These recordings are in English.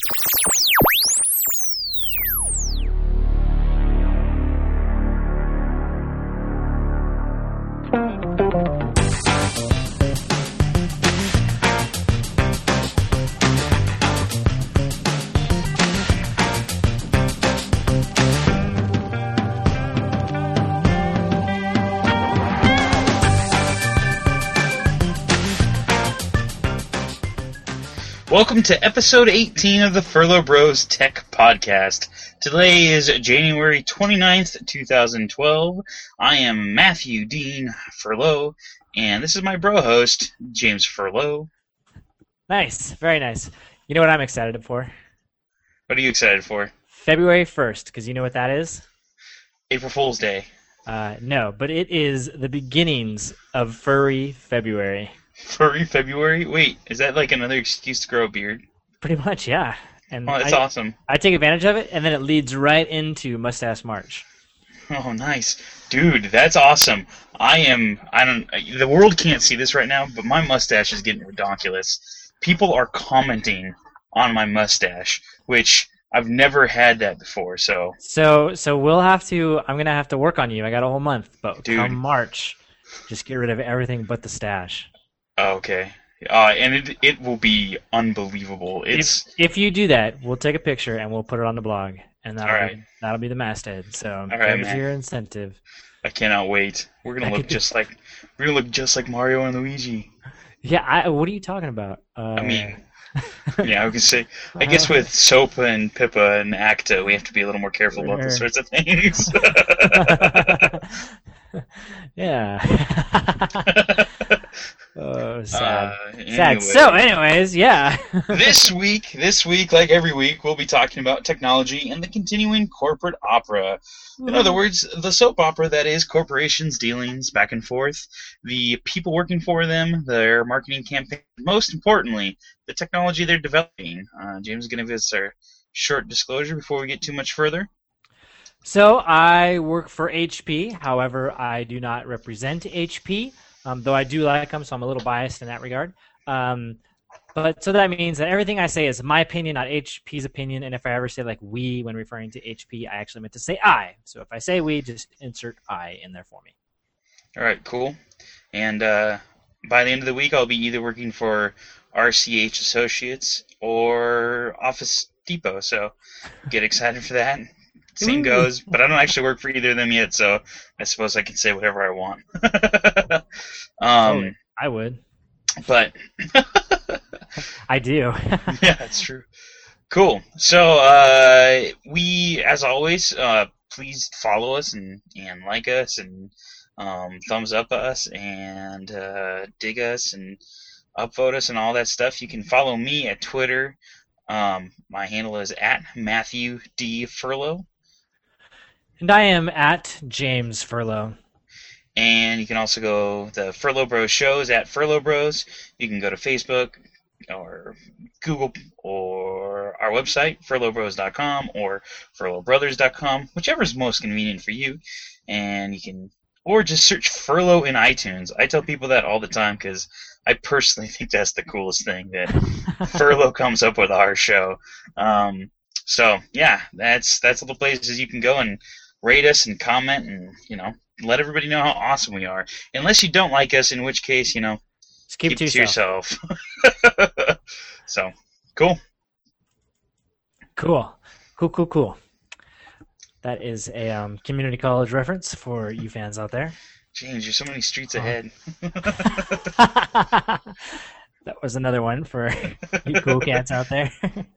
Welcome to episode 18 of the Furlough Bros Tech Podcast. Today is January 29th, 2012. I am Matthew Dean Furlough, and this is my bro host, James Furlough. Nice, very nice. You know what I'm excited for? What are you excited for? February 1st, because you know what that is? April Fool's Day. No, but it is the beginnings of Furry February. Furry February? Wait, is that like another excuse to grow a beard? Pretty much, yeah. And that's awesome. I take advantage of it, and then it leads right into Mustache March. Oh, nice. Dude, that's awesome. The world can't see this right now, but my mustache is getting ridiculous. People are commenting on my mustache, which I've never had that before, so we'll have to, I'm going to have to work on you. I got a whole month, but dude, come March, just get rid of everything but the stash. Okay. And it will be unbelievable. If you do that, we'll take a picture and we'll put it on the blog, and that'll be the masthead. So there's your incentive. I cannot wait. We're gonna look just like Mario and Luigi. Yeah. What are you talking about? I can say. I guess with Soap and Pippa and Acta, we have to be a little more careful about those sorts of things. Yeah. Oh, sad. Anyway. Sad. So, anyways, yeah. This week, like every week, we'll be talking about technology and the continuing corporate opera. In other words, the soap opera that is corporations' dealings back and forth, the people working for them, their marketing campaign, most importantly, the technology they're developing. James is going to give us our short disclosure before we get too much further. So, I work for HP. However, I do not represent HP. Though I do like them, so I'm a little biased in that regard. But so that means that everything I say is my opinion, not HP's opinion. And if I ever say like we when referring to HP, I actually meant to say I. So if I say we, just insert I in there for me. All right, cool. And by the end of the week, I'll be either working for RCH Associates or Office Depot. So get excited for that. Same goes, but I don't actually work for either of them yet, so I suppose I can say whatever I want. I would. But I do. Yeah, that's true. Cool. So we, as always, please follow us and like us and thumbs up us and dig us and upvote us and all that stuff. You can follow me at Twitter. My handle is at Matthew D. Furlough. And I am at James Furlough. And you can also go the Furlough Bros shows at Furlough Bros. You can go to Facebook or Google or our website, furloughbros.com or furloughbrothers.com, whichever is most convenient for you. And you can, or just search Furlough in iTunes. I tell people that all the time because I personally think that's the coolest thing, that Furlough comes up with our show. So yeah, that's all the places you can go and rate us and comment and, let everybody know how awesome we are. Unless you don't like us, in which case, just keep it to yourself. So, cool. Cool. That is a community college reference for you fans out there. James, you're so many streets ahead. That was another one for you cool cats out there.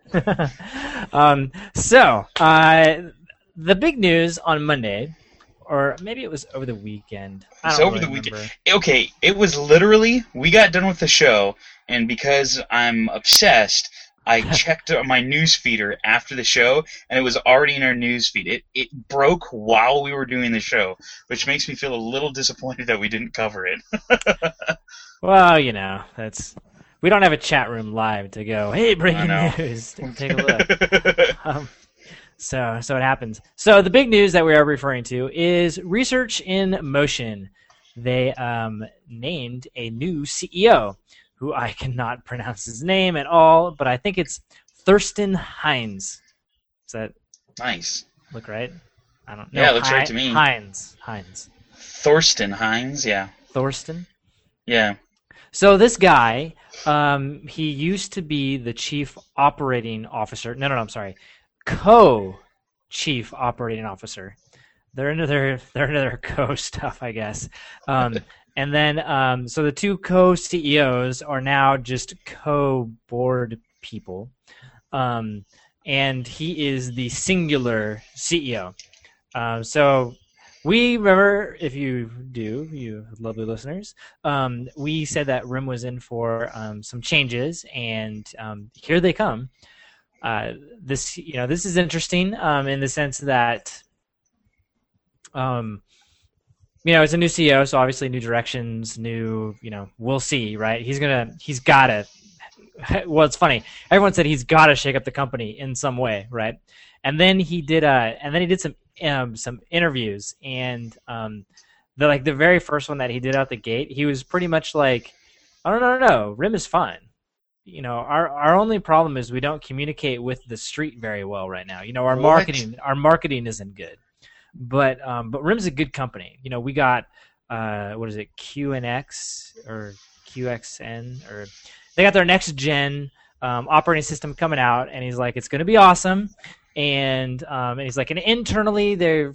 So, the big news on Monday, or maybe it was over the weekend. I don't really remember. Weekend. Okay, it was literally, we got done with the show, and because I'm obsessed, I checked my news feeder after the show, and it was already in our news feed. It broke while we were doing the show, which makes me feel a little disappointed that we didn't cover it. Well, we don't have a chat room live to go, hey, breaking news, take a look. So it happens. So the big news that we are referring to is Research in Motion. They named a new CEO, who I cannot pronounce his name at all, but I think it's Thurston Hines. Does that Nice. look right? I don't know. Yeah, it looks right to me. Hines. Thorsten Hines, yeah. Thorsten? Yeah. So this guy, he used to be the chief operating officer. No, I'm sorry. Co-chief operating officer. They're into their co stuff, I guess. And then, so the two co-CEOs are now just co-board people. And he is the singular CEO. So we remember, if you do, you lovely listeners, we said that RIM was in for some changes, and here they come. This is interesting in the sense that, it's a new CEO, so obviously new directions, we'll see, right? He's gotta. Well, it's funny. Everyone said he's got to shake up the company in some way, right? And then he did some interviews, and the very first one that he did out the gate, he was pretty much like, "Oh no, RIM is fine. Our only problem is we don't communicate with the street very well right now. Our marketing isn't good, but RIM's a good company. We got what is it, QNX or QXN, or they got their next gen operating system coming out, and he's like, it's going to be awesome." And he's like, and internally they're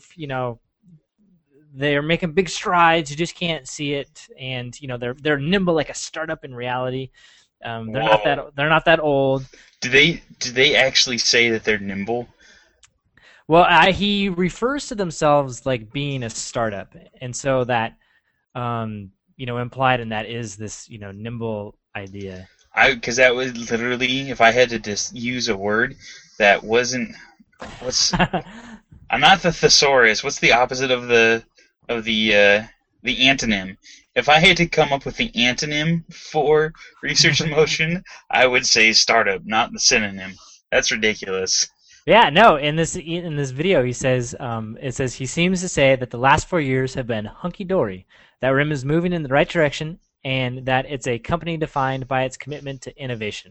making big strides. You just can't see it, and they're nimble like a startup in reality. They're not that old. Do they actually say that they're nimble? Well, he refers to themselves like being a startup, and so that implied in that is this nimble idea. Because that was literally, if I had to just use a word that wasn't, I'm not the thesaurus. What's the opposite of the antonym? If I had to come up with the antonym for research in motion, I would say startup, not the synonym. That's ridiculous. Yeah, no. In this video, he says he seems to say that the last 4 years have been hunky dory, that RIM is moving in the right direction, and that it's a company defined by its commitment to innovation.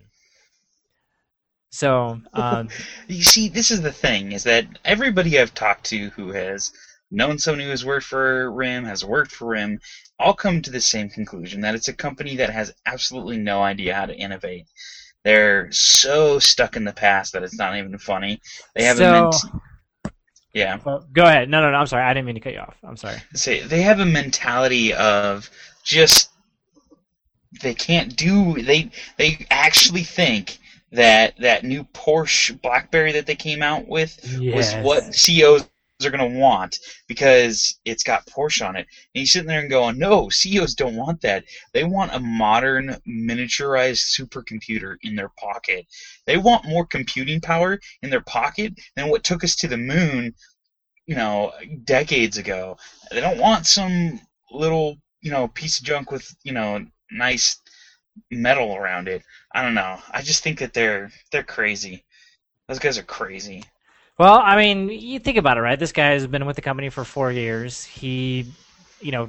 So, you see, this is the thing, is that everybody I've talked to who has known someone who has worked for RIM, all come to the same conclusion, that it's a company that has absolutely no idea how to innovate. They're so stuck in the past that it's not even funny. They have yeah. Go ahead. No, I'm sorry. I didn't mean to cut you off. I'm sorry. They have a mentality of just they can't do. They actually think that new Porsche BlackBerry that they came out with was what CEOs are going to want because it's got Porsche on it. And you're sitting there and going, no, CEOs don't want that. They want a modern, miniaturized supercomputer in their pocket. They want more computing power in their pocket than what took us to the moon, decades ago. They don't want some little, piece of junk with, nice metal around it. I don't know. I just think that they're crazy. Those guys are crazy. Well, I mean, you think about it, right? This guy has been with the company for 4 years. He, a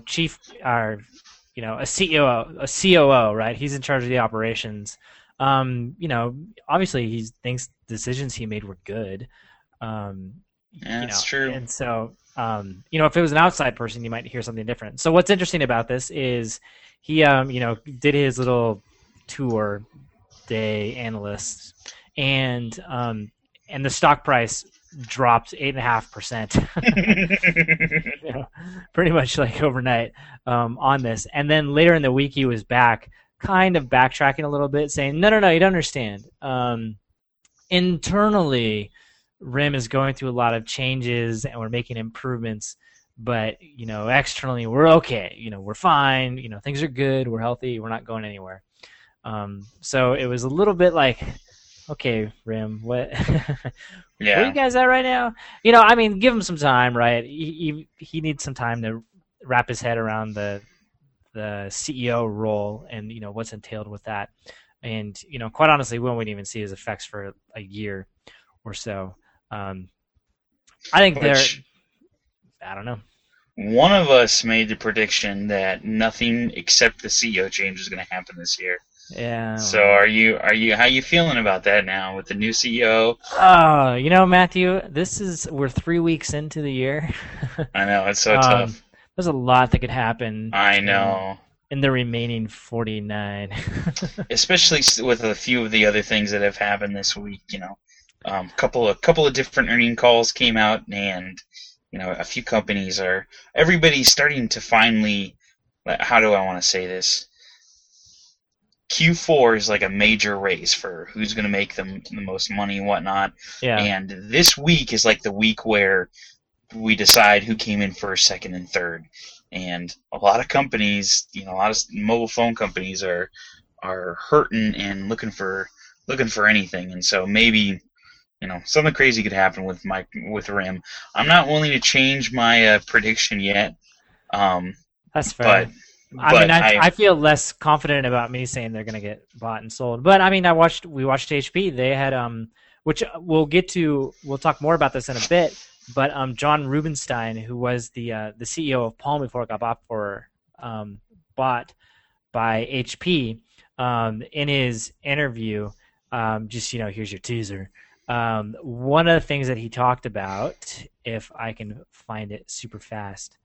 COO, right? He's in charge of the operations. Obviously he thinks decisions he made were good. That's true. And so, if it was an outside person, you might hear something different. So what's interesting about this is he, did his little tour day analysts, and the stock price dropped 8.5%, pretty much like overnight on this. And then later in the week, he was back, kind of backtracking a little bit, saying, no, you don't understand. Internally, RIM is going through a lot of changes, and we're making improvements. But externally, we're okay. We're fine. Things are good. We're healthy. We're not going anywhere. So it was a little bit like, okay, RIM, what? Yeah. Where are you guys at right now? Give him some time, right? He needs some time to wrap his head around the CEO role and what's entailed with that. And quite honestly, we won't even see his effects for a year or so. I think I don't know. One of us made the prediction that nothing except the CEO change is going to happen this year. Yeah. So how you feeling about that now with the new CEO? Oh, Matthew, we're 3 weeks into the year. I know it's so um, tough. there's a lot that could happen I in know, the remaining 49. especially with a few of the other things that have happened this week. Couple of different earning calls came out, and a few companies are everybody's starting to finally. How do I want to say this? Q4 is like a major race for who's going to make the most money and whatnot. Yeah. And this week is like the week where we decide who came in first, second, and third. And a lot of companies, a lot of mobile phone companies are hurting and looking for anything. And so maybe something crazy could happen with RIM. I'm not willing to change my prediction yet. That's fair. But I mean, I feel less confident about me saying they're going to get bought and sold. But I mean, we watched HP. They had which we'll talk more about this in a bit. But John Rubinstein, who was the CEO of Palm before it got bought by HP, in his interview, just here's your teaser. One of the things that he talked about, if I can find it super fast,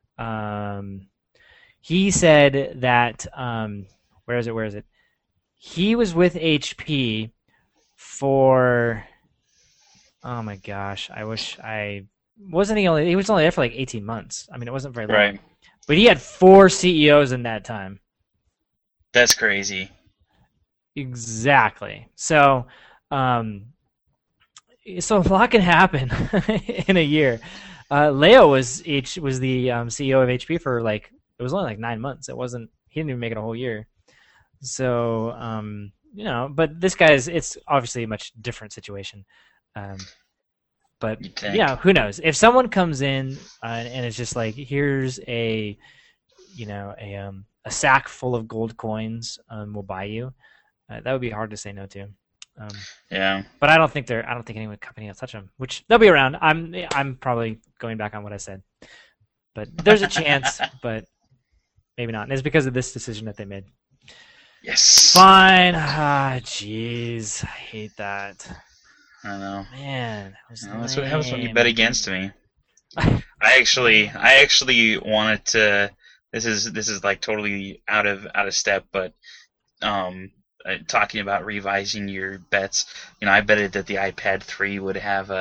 he said that where is it? He was with HP for, oh my gosh, I wish he was only there for like 18 months. I mean, it wasn't very long. Right. But he had 4 CEOs in that time. That's crazy. Exactly. So a lot can happen in a year. Leo was the CEO of HP for it was only like 9 months. He didn't even make it a whole year. So but this it's obviously a much different situation. But yeah, who knows? If someone comes in and it's just like, here's a sack full of gold coins, we'll buy you. That would be hard to say no to. Yeah. But I don't think any company will touch them. Which they'll be around. I'm probably going back on what I said, but there's a chance, but maybe not. And it's because of this decision that they made. Yes. Fine. Jeez, I hate that. I know. Man, that's what happens when you bet against me. I actually wanted to. This is like totally out of step, but talking about revising your bets, I betted that the iPad 3 or the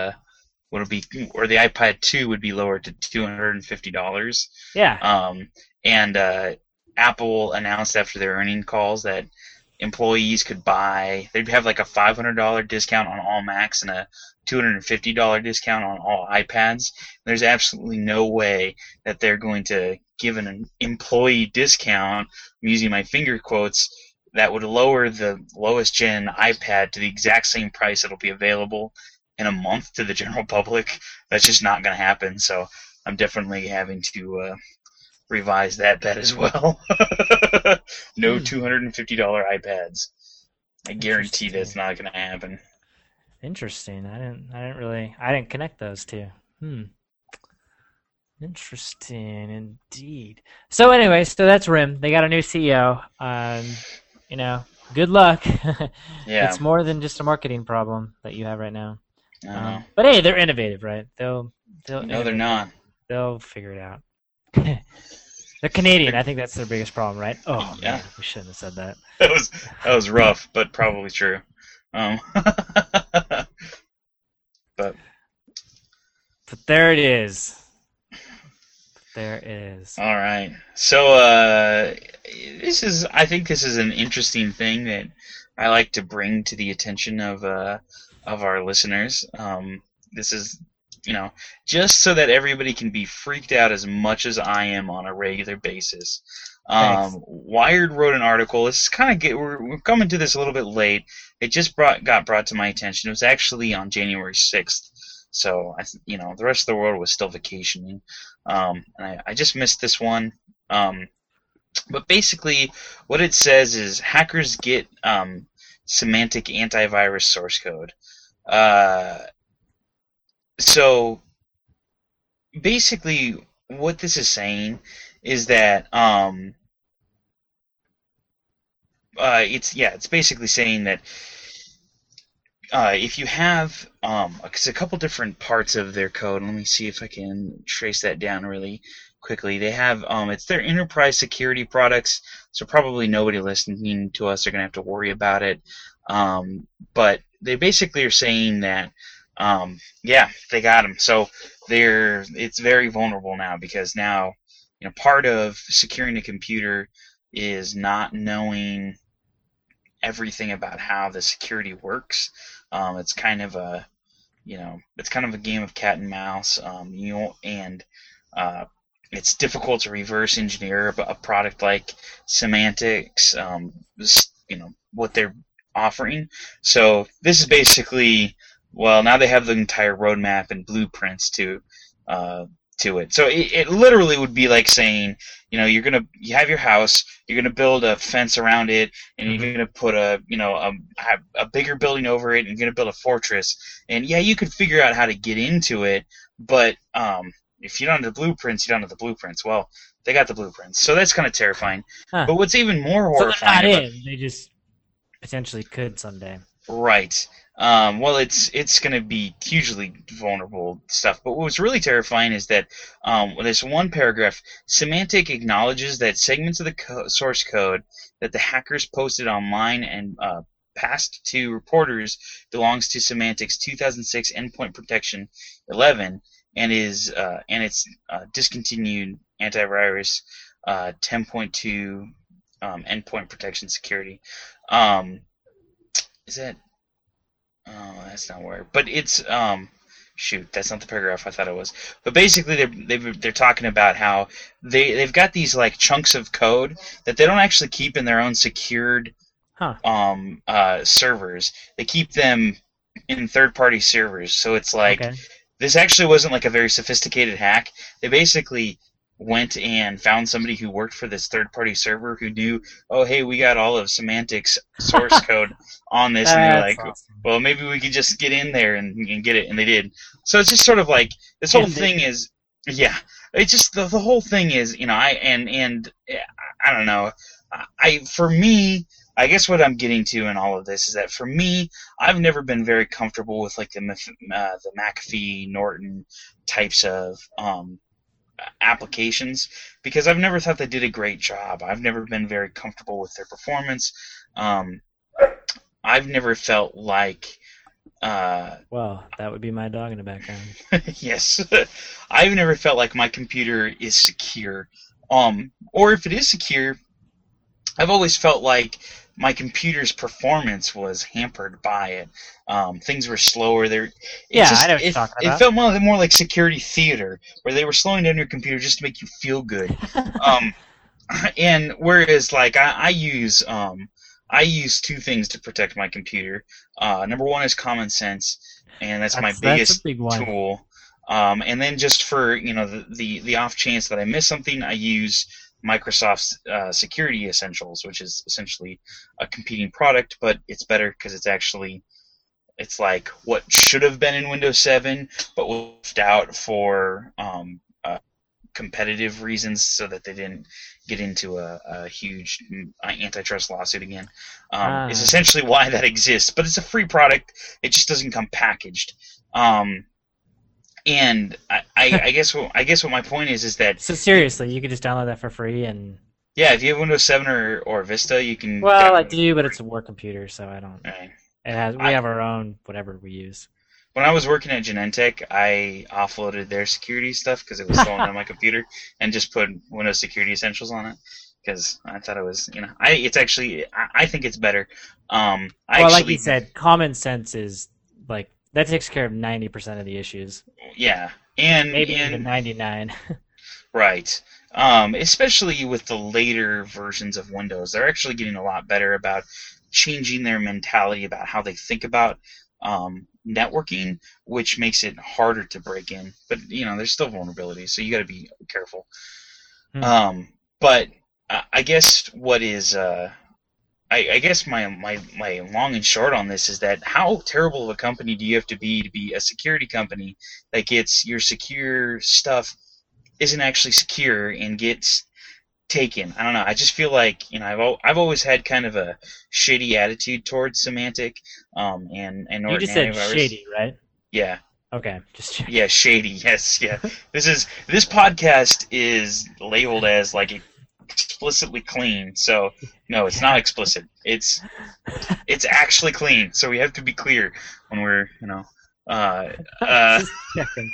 iPad 2 would be lowered to $250. Yeah. And Apple announced after their earnings calls that employees they'd have like a $500 discount on all Macs and a $250 discount on all iPads. There's absolutely no way that they're going to give an employee discount, I'm using my finger quotes, that would lower the lowest gen iPad to the exact same price it'll be available in a month to the general public. That's just not going to happen. So I'm definitely having to revise that bet as well. No $250 iPads. I guarantee that's not going to happen. Interesting. I didn't connect those two. Interesting indeed. So anyway, that's RIM. They got a new CEO. Good luck. Yeah. It's more than just a marketing problem that you have right now. But hey, they're innovative, right? No, they're not. They'll figure it out. They're Canadian. I think that's their biggest problem, right? Oh, yeah. Man, we shouldn't have said that. That was rough, but probably true. But there it is. There it is. All right. So I think this is an interesting thing that I like to bring to the attention of our listeners. This is just so that everybody can be freaked out as much as I am on a regular basis. Wired wrote an article. This is we're coming to this a little bit late. It just got brought to my attention. It was actually on January 6th. So the rest of the world was still vacationing. And I just missed this one. But basically, what it says is hackers get semantic antivirus source code. So basically, what this is saying is that it's basically saying that if you have, it's a couple different parts of their code. Let me see if I can trace that down really quickly. They have, it's their enterprise security products, so probably nobody listening to us are going to have to worry about it. But they basically are saying that, yeah, they got them. So it's very vulnerable now because now, part of securing a computer is not knowing everything about how the security works. It's kind of a, it's kind of a game of cat and mouse. And it's difficult to reverse engineer a product like Symantec's, what they're offering. So this is basically, well, now they have the entire roadmap and blueprints to it. So it literally would be like saying, you have your house, you're gonna build a fence around it, and you're gonna put a bigger building over it, and you're gonna build a fortress. And yeah, you could figure out how to get into it, but if you don't have the blueprints, you don't have the blueprints. Well, they got the blueprints, so that's kind of terrifying. Huh. But what's even more horrifying, so they're not in. They just potentially could someday. Right. Well, it's going to be hugely vulnerable stuff. But what was really terrifying is that this one paragraph, Symantec acknowledges that segments of the source code that the hackers posted online and passed to reporters belongs to Symantec's 2006 Endpoint Protection 11 and its discontinued antivirus 10.2 Endpoint Protection Security. Is that? Oh, that's not where. But it's shoot, that's not the paragraph I thought it was. But basically, they're talking about how they've got these like chunks of code that they don't actually keep in their own secured servers. They keep them in third-party servers. So it's like this actually wasn't like a very sophisticated hack. They basically went and found somebody who worked for this third-party server who knew, oh, hey, we got all of Symantec's source code on this, and they're like, awesome. Well, maybe we could just get in there and get it, and they did. So it's just sort of like this whole thing is, yeah, it's just the whole thing is, I don't know, for me, I guess what I'm getting to in all of this is that for me, I've never been very comfortable with like the McAfee, Norton types of applications because I've never thought they did a great job. I've never been very comfortable with their performance. I've never felt like well, that would be my dog in the background. Yes. I've never felt like my computer is secure. Or if it is secure, I've always felt like my computer's performance was hampered by it. Things were slower. I know what you're talking about. It felt more like security theater, where they were slowing down your computer just to make you feel good. And whereas, like, I use two things to protect my computer. Number one is common sense, and that's my biggest tool. And then just for the off chance that I miss something, I use Microsoft's Security Essentials, which is essentially a competing product, but it's better because it's like what should have been in Windows 7, but left out for competitive reasons so that they didn't get into a huge antitrust lawsuit again. Is essentially why that exists, but it's a free product. It just doesn't come packaged. And I guess what my point is that. So seriously, you could just download that for free and. Yeah, if you have Windows 7 or Vista, you can. Well, I do, but it's a work computer, so I don't. Right. We have our own whatever we use. When I was working at Genentech, I offloaded their security stuff because it was stolen on my computer, and just put Windows Security Essentials on it because I thought it was, I think it's better. Like you said, common sense is like. That takes care of 90% of the issues. Yeah, and maybe even 99. Right. Especially with the later versions of Windows, they're actually getting a lot better about changing their mentality about how they think about networking, which makes it harder to break in. But there's still vulnerabilities, so you got to be careful. But I guess what is. I guess my long and short on this is that how terrible of a company do you have to be a security company that gets your secure stuff isn't actually secure and gets taken. I don't know. I just feel like I've always had kind of a shady attitude towards Symantec, and You Norton just said Antivirus. shady, right? Yeah, Okay, just checking. yeah, shady. Yes, yeah. This podcast is labeled as like explicitly clean. So no, it's not Yeah. explicit. It's actually clean. So we have to be clear when we're uh, uh, Just checking.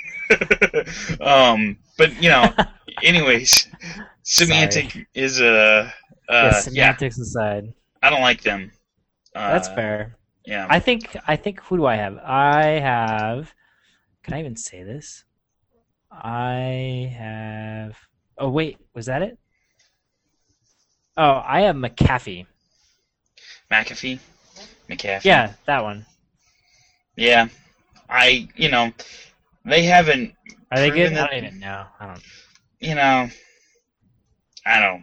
but anyways, Sorry. Symantec is a Yes, yeah. semantics aside. I don't like them. That's Uh, fair. yeah. I think who do I have? I have can I even say this? I have Oh wait, was that it? Oh, I have McAfee. McAfee, McAfee. Yeah, that one. Yeah, they haven't Are they proven good? I that. don't even know. I don't. You know, I don't.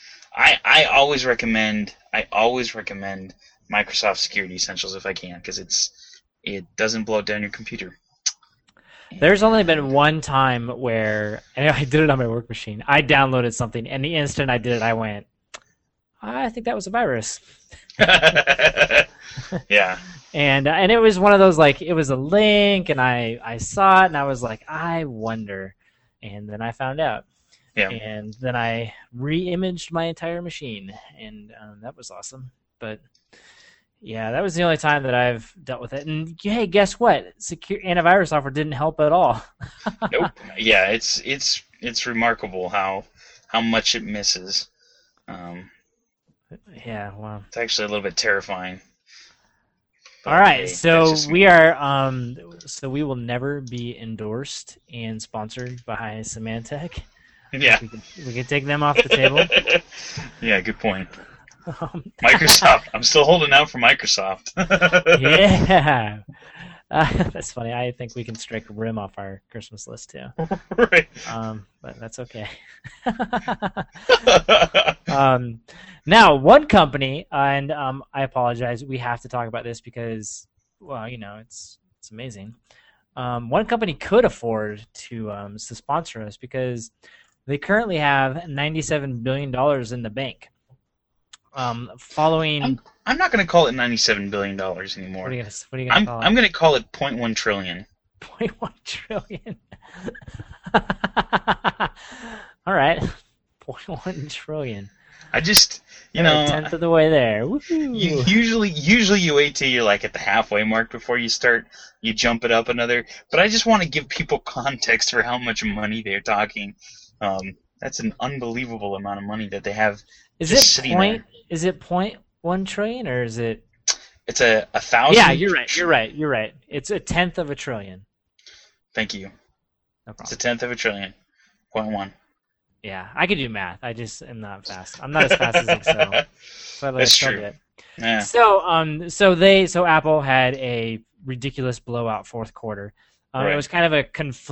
I always recommend Microsoft Security Essentials if I can because it doesn't blow down your computer. There's only been one time where, and I did it on my work machine. I downloaded something, and the instant I did it, I went, I think that was a virus. Yeah, And it was one of those like it was a link, and I saw it, and I was like, I wonder, and then I found out, yeah. and then I re-imaged my entire machine, and that was awesome. But yeah, that was the only time that I've dealt with it. And hey, guess what? Secure antivirus software didn't help at all. Nope. Yeah, it's remarkable how much it misses. Um, Yeah, well. it's actually a little bit terrifying. But All right, hey, that's so just we me. are so we will never be endorsed and sponsored by Symantec. Yeah. We can take them off the table. Yeah, good point. Um, Microsoft. I'm still holding out for Microsoft. yeah, that's funny. I think we can strike RIM off our Christmas list too. Right. But that's okay. Now, one company, and I apologize, we have to talk about this because, well, it's amazing. One company could afford to sponsor us because they currently have $97 billion in the bank. Following, I'm not going to call it $97 billion anymore. what are you gonna call I'm it? going to call it .1 trillion. 0.1 trillion. All right, 0.1 trillion. I just, We're a tenth of the way there. Woohoo! usually you wait till you're like at the halfway mark before you jump it up another. But I just want to give people context for how much money they're talking. That's an unbelievable amount of money that they have Is just it sitting there. Is it 0.1 trillion or is it? It's a thousand. Yeah, you're right. It's a tenth of a trillion. Thank you. No It's a problem. tenth of a trillion. .1. Yeah, I can do math. I just am not fast. I'm not as fast as Excel. But That's Excel true. did. Yeah. So Apple had a ridiculous blowout fourth quarter. Right. It was kind of a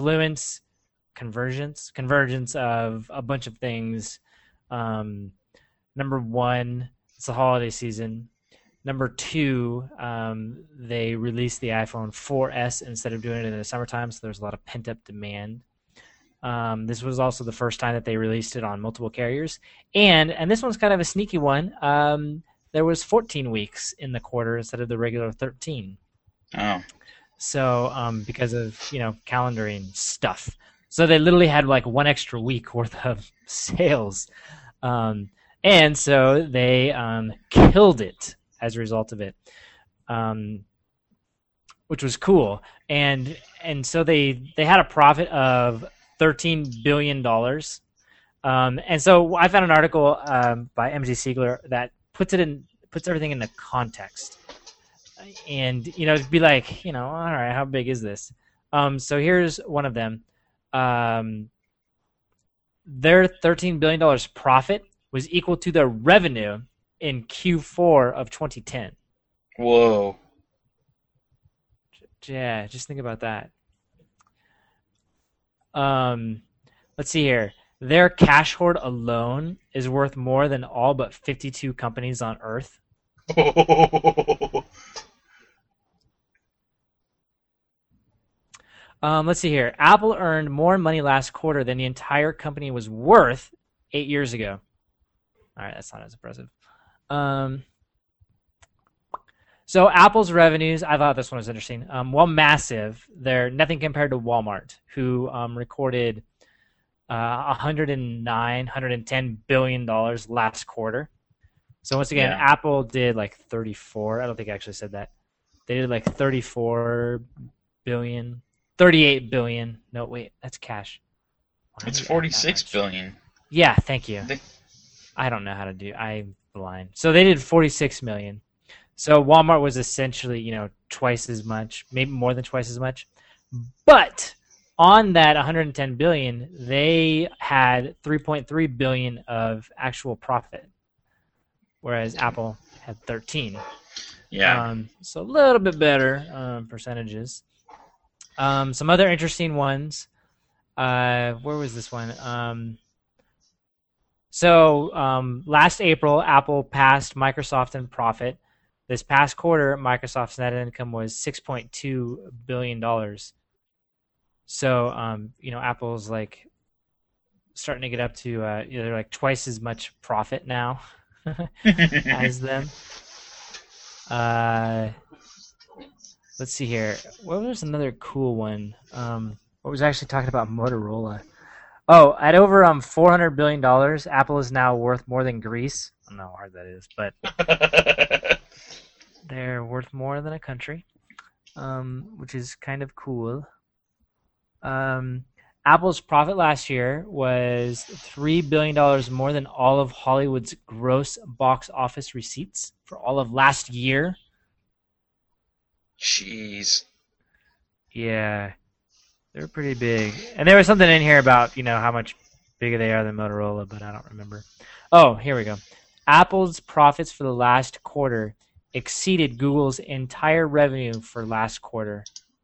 convergence of a bunch of things. Number one, it's the holiday season. Number two, they released the iPhone 4S instead of doing it in the summertime, so there's a lot of pent up demand. This was also the first time that they released it on multiple carriers, and this one's kind of a sneaky one. There was 14 weeks in the quarter instead of the regular 13. Oh. So because of calendaring stuff, so they literally had like one extra week worth of sales, and so they killed it as a result of it, which was cool. And so they had a profit of $13 billion. And so I found an article by MG Siegler that puts everything into context. And it'd be like, all right, how big is this? So here's one of them. Their $13 billion profit was equal to their revenue in Q4 of 2010. Whoa. Yeah, just think about that. Let's see here. Their cash hoard alone is worth more than all but 52 companies on Earth. Let's see here. Apple earned more money last quarter than the entire company was worth 8 years ago. All right, that's not as impressive. So Apple's revenues, I thought this one was interesting. While massive, they're nothing compared to Walmart, who recorded 110 billion dollars last quarter. So once again, Apple did like 34. I don't think I actually said that. They did like 34 billion, 38 billion. No, wait, that's cash. It's 46 billion. Yeah, thank you. I don't know how to do. I'm blind. So they did 46 million. So Walmart was essentially, twice as much, maybe more than twice as much. But on that 110 billion, they had 3.3 billion of actual profit, whereas Apple had 13. Yeah. So a little bit better percentages. Some other interesting ones. Where was this one? So last April, Apple passed Microsoft in profit. This past quarter, Microsoft's net income was $6.2 billion. So, Apple's like starting to get up to, they're like twice as much profit now as them. Let's see here. What was another cool one? What was actually talking about Motorola? Oh, at over $400 billion, Apple is now worth more than Greece. I don't know how hard that is, but they're worth more than a country, which is kind of cool. Apple's profit last year was $3 billion more than all of Hollywood's gross box office receipts for all of last year. Jeez. Yeah, they're pretty big. And there was something in here about, how much bigger they are than Motorola, but I don't remember. Oh, here we go. Apple's profits for the last quarter exceeded Google's entire revenue for last quarter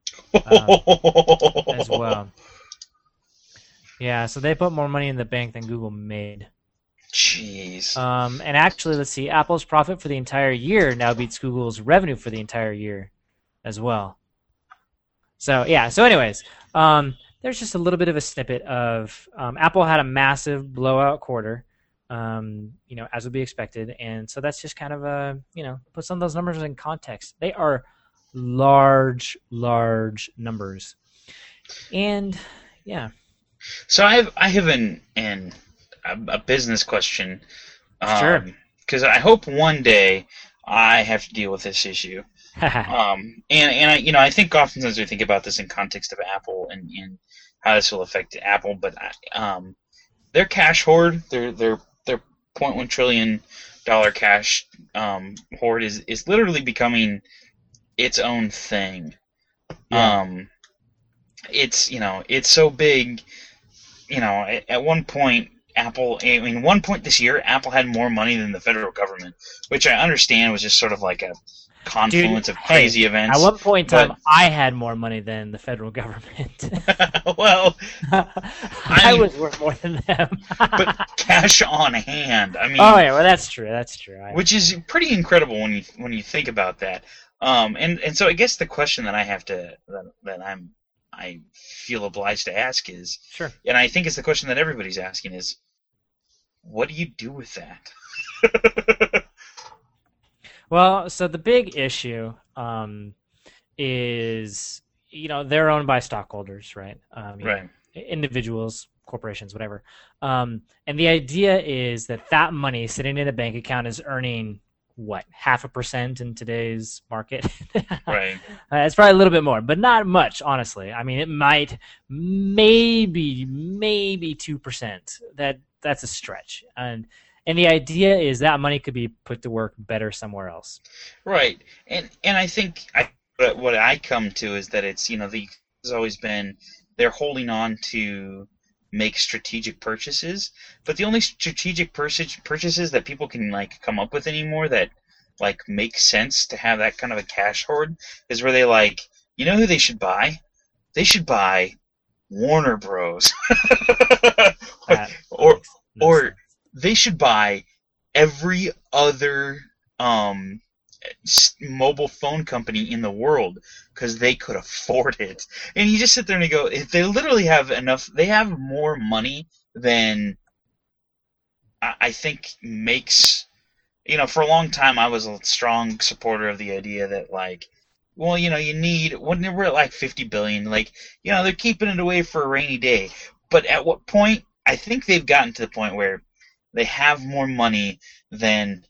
as well. Yeah, so they put more money in the bank than Google made. Jeez. And actually, let's see, Apple's profit for the entire year now beats Google's revenue for the entire year as well. So, yeah. So anyways, there's just a little bit of a snippet of Apple had a massive blowout quarter, as would be expected. And so that's just kind of put some of those numbers in context. They are large numbers. And, yeah. So I have a business question. Sure. Because I hope one day I have to deal with this issue. And I think oftentimes we think about this in context of Apple and how this will affect Apple, but their cash hoard, their $0.1 trillion cash hoard is literally becoming its own thing. Yeah. It's so big. At one point, one point this year, Apple had more money than the federal government, which I understand was just sort of like a confluence of crazy events. At one point in time, I had more money than the federal government. Well, I was worth more than them. But cash on hand, oh yeah, well that's true. Which is pretty incredible when you think about that. And so I guess the question that I have to I feel obliged to ask is, sure, and I think it's the question that everybody's asking is, what do you do with that? Well, so the big issue is, they're owned by stockholders, right? Right. Individuals, corporations, whatever. And the idea is that money sitting in a bank account is earning, 0.5% in today's market? Right. It's probably a little bit more, but not much, honestly. I mean, it might, maybe 2%. That's a stretch. And the idea is that money could be put to work better somewhere else. Right. And I think what I come to is that it's, there's always been, they're holding on to make strategic purchases, but the only strategic purchases that people can come up with anymore that make sense to have that kind of a cash hoard is where they who they should buy? They should buy Warner Bros. or they should buy every other mobile phone company in the world because they could afford it. And you just sit there and you go, if they literally have enough, they have more money than I think makes, for a long time I was a strong supporter of the idea that, like, well, you need, when we're at like 50 billion, like, they're keeping it away for a rainy day. But at what point? I think they've gotten to the point where they have more money than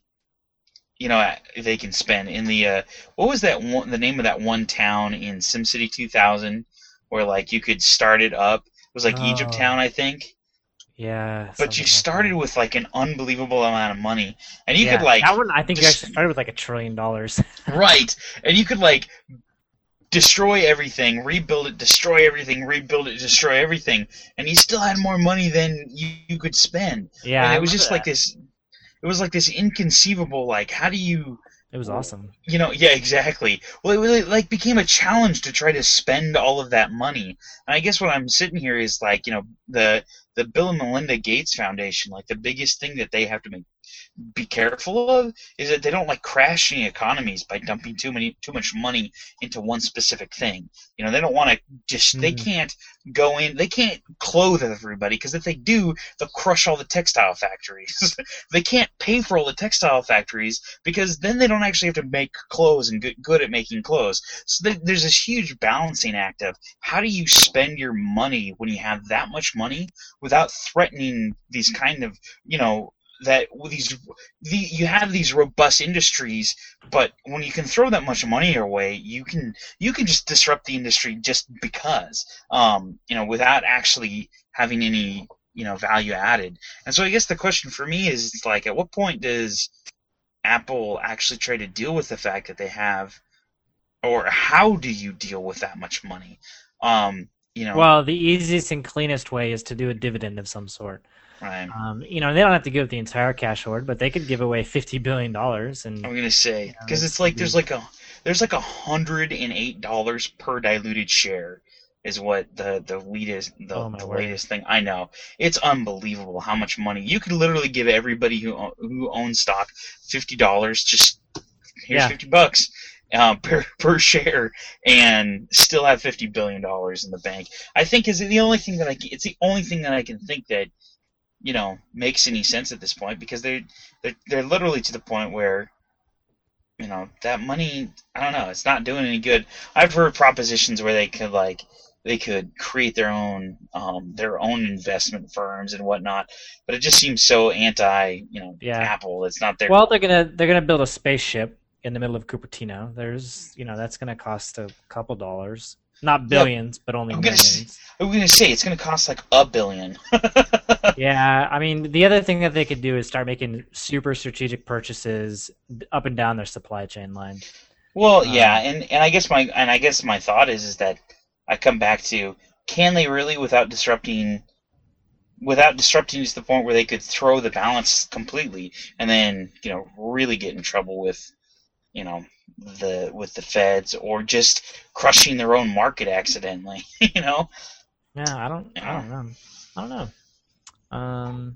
they can spend. In the what was the name of that one town in SimCity 2000 where, like, you could start it up? It was like Egypt Oh, Town, I think. yeah, But you something like started that. with like an unbelievable amount of money, and you could Yeah, like that one I think you just actually started with like $1 trillion. right, and you could like destroy everything, rebuild it, destroy everything, rebuild it, destroy everything, and you still had more money than you could spend. Yeah, And I it was remember just like that. this. It was like this inconceivable, like, how do you, It was awesome. yeah, exactly. Well, it really, like, became a challenge to try to spend all of that money. And I guess what I'm sitting here is, like, the Bill and Melinda Gates Foundation, like, the biggest thing that they have to be careful of is that they don't like crashing economies by dumping too much money into one specific thing. They don't want to they Mm, can't go in, they can't clothe everybody, because if they do, they'll crush all the textile factories. They can't pay for all the textile factories, because then they don't actually have to make clothes and get good at making clothes. So there's this huge balancing act of how do you spend your money when you have that much money without threatening these kind of, that you have these robust industries, but when you can throw that much money your way, you can just disrupt the industry just because, without actually having any, value added. And so I guess the question for me is, it's like, at what point does Apple actually try to deal with the fact that they have, or how do you deal with that much money? Um, you know, well, the easiest and cleanest way is to do a dividend of some sort. right. They don't have to give the entire cash hoard, but they could give away $50 billion, and I'm gonna say, because it's that's like be. there's like $108 per diluted share is what Oh my the word! latest thing I know. It's unbelievable how much money you could literally give everybody who owns stock $50. Just here's Yeah, $50 per share, and still have $50 billion in the bank. I think is the only thing that it's the only thing that I can think that makes any sense at this point, because they're literally to the point where that money, I don't know, it's not doing any good. I've heard propositions where they could create their own investment firms and whatnot, but it just seems so anti yeah. Apple. It's not their. Well, they're gonna build a spaceship in the middle of Cupertino. That's gonna cost a couple dollars, not Yeah, billions, but only I'm gonna say, millions. it's gonna cost like $1 billion. Yeah, I mean, the other thing that they could do is start making super strategic purchases up and down their supply chain line. Well, yeah, Um, and I guess my thought is that I come back to, can they really, without disrupting to the point where they could throw the balance completely, and then really get in trouble with you know the feds, or just crushing their own market accidentally. yeah, You I know. don't know, I don't know. Um,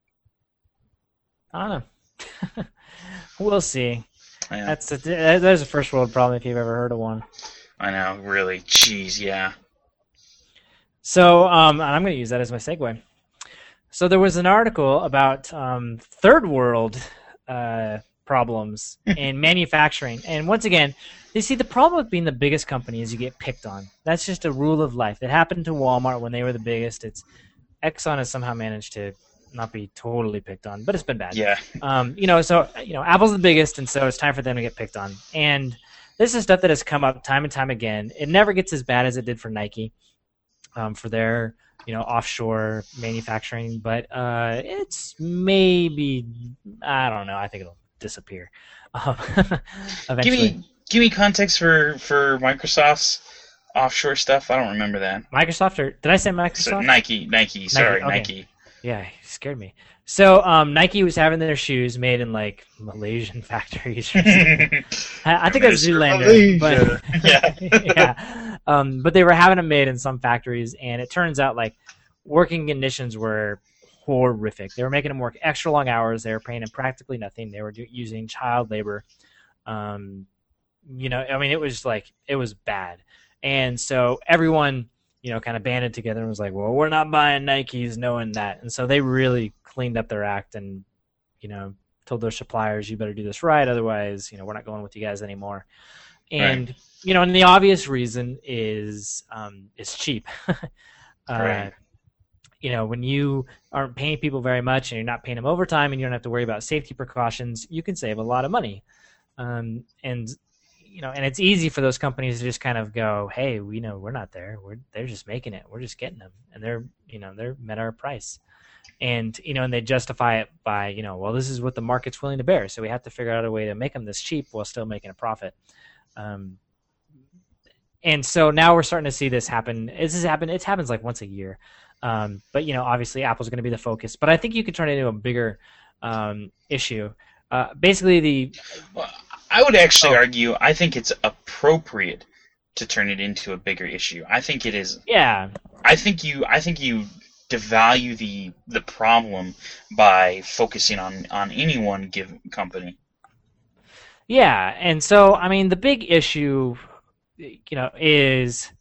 I don't know. We'll see. Yeah, There's a first world problem if you've ever heard of one. I know. Really, jeez, yeah. So, and I'm going to use that as my segue. So there was an article about third world problems in manufacturing, and once again, you see the problem with being the biggest company is you get picked on. That's just a rule of life. It happened to Walmart when they were the biggest. It's Exxon has somehow managed to not be totally picked on, but it's been bad. Yeah. Apple's the biggest, and so it's time for them to get picked on. And this is stuff that has come up time and time again. It never gets as bad as it did for Nike, for their offshore manufacturing, but it's maybe, I don't know. I think it'll disappear um, Give eventually. me context for Microsoft's offshore stuff. I don't remember that. Microsoft, or did I say So Microsoft? Nike. Nike. Sorry, Okay. Nike. Yeah, he scared me. So Nike was having their shoes made in like Malaysian factories or something. I think that's Mr. Zoolander, Malaysia. Yeah. but yeah. But they were having them made in some factories, and it turns out like working conditions were horrific. They were making them work extra long hours. They were paying them practically nothing. They were using child labor. I mean, it was bad, and so everyone kind of banded together and was like, well, we're not buying Nikes knowing that. And so they really cleaned up their act and, told their suppliers, you better do this right. Otherwise, we're not going with you guys anymore. And, Right. And the obvious reason is cheap. Right. When you aren't paying people very much and you're not paying them overtime and you don't have to worry about safety precautions, you can save a lot of money. And it's easy for those companies to just kind of go, hey, we're not there. They're just making it. We're just getting them. And they're met our price. And, and they justify it by, well, this is what the market's willing to bear. So we have to figure out a way to make them this cheap while still making a profit. And so now we're starting to see this happen. It happens like once a year. But, obviously Apple's going to be the focus. But I think you could turn it into a bigger issue. Basically, Well, I would actually argue, I think it's appropriate to turn it into a bigger issue. I think it is. Yeah. I think you devalue the problem by focusing on any one given company. Yeah, and so I mean the big issue, is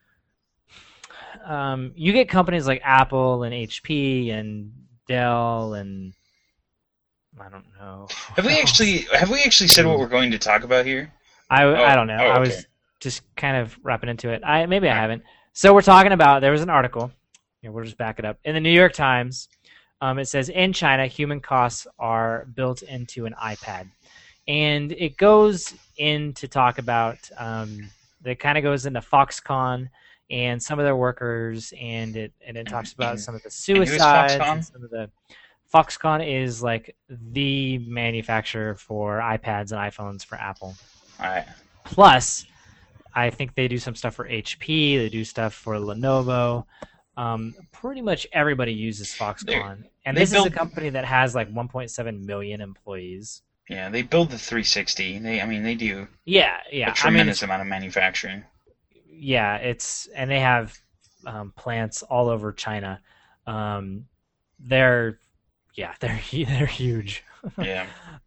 you get companies like Apple and HP and Dell and I don't know. Have we actually said what we're going to talk about here? I don't know. Okay. I was just kind of wrapping into it. I haven't. So we're talking about there was an article. We'll just back it up. In the New York Times, it says, in China, human costs are built into an iPad. And it goes in to talk about, it kind of goes into Foxconn and some of their workers, and it talks about some of the suicides. And some of the Foxconn is like the manufacturer for iPads and iPhones for Apple. All right. Plus, I think they do some stuff for HP. They do stuff for Lenovo. Pretty much everybody uses Foxconn, and this is a company that has like 1.7 million employees. Yeah, they build the 360. They do. Yeah. A tremendous amount of manufacturing. Yeah, and they have plants all over China. They're huge. Yeah.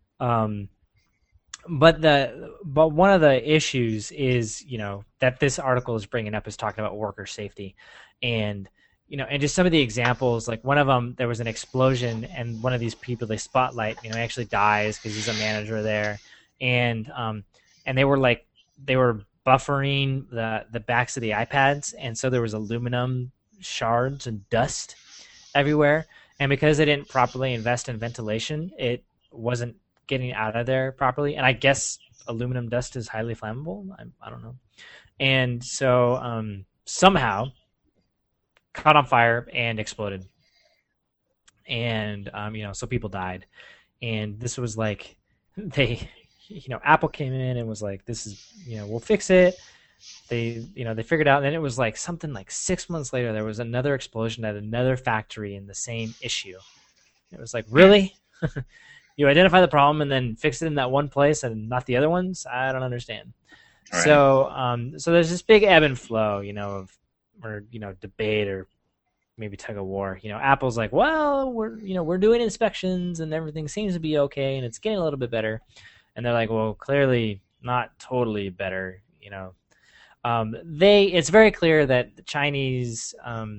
But one of the issues is that this article is bringing up is talking about worker safety, and just some of the examples, like one of them, there was an explosion and one of these people they spotlight, actually dies because he's a manager there, and they were buffering the backs of the iPads, and so there was aluminum shards and dust everywhere, and because they didn't properly invest in ventilation, it wasn't getting out of there properly, and I guess aluminum dust is highly flammable. I don't know, and so somehow caught on fire and exploded, and so people died, and this was like Apple came in and was like, this is we'll fix it. They figured out, and then it was like something like 6 months later there was another explosion at another factory in the same issue. It was like, really? You identify the problem and then fix it in that one place and not the other ones? I don't understand. Right. So there's this big ebb and flow, or debate or maybe tug of war. Apple's like, well, we're doing inspections and everything seems to be okay and it's getting a little bit better, and they're like, well, clearly not totally better. It's very clear that the Chinese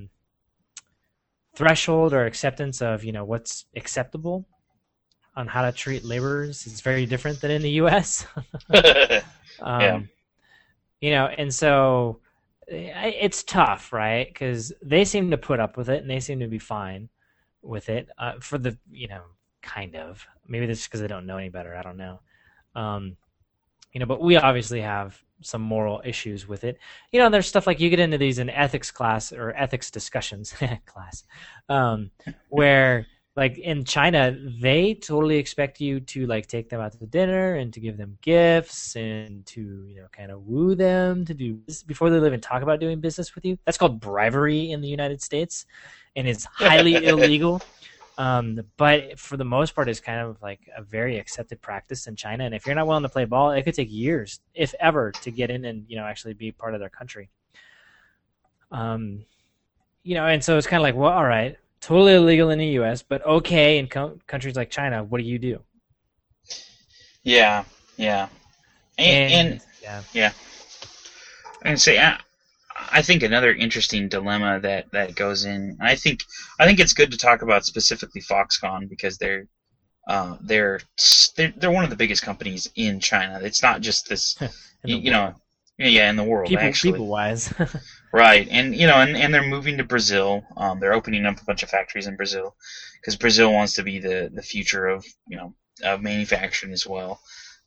threshold or acceptance of what's acceptable on how to treat laborers is very different than in the U.S. Yeah. And so it's tough, right? Because they seem to put up with it and they seem to be fine with it for the, kind of. Maybe that's because they don't know any better. I don't know. But we obviously have some moral issues with it. There's stuff like you get into these in ethics class or ethics discussions class, where like in China, they totally expect you to like take them out to dinner and to give them gifts and to kind of woo them to do this before they even talk about doing business with you. That's called bribery in the United States, and it's highly illegal. But for the most part, it's kind of like a very accepted practice in China. And if you're not willing to play ball, it could take years, if ever, to get in and actually be part of their country. And so it's kind of like, well, all right. Totally illegal in the U.S., but okay in countries like China. What do you do? Yeah. And say I think another interesting dilemma that goes in. I think it's good to talk about specifically Foxconn because uh, they're they're one of the biggest companies in China. It's not just this, in the you world. know, yeah, in the world actually. People wise. Right, and and they're moving to Brazil. They're opening up a bunch of factories in Brazil because Brazil wants to be the future of of manufacturing as well.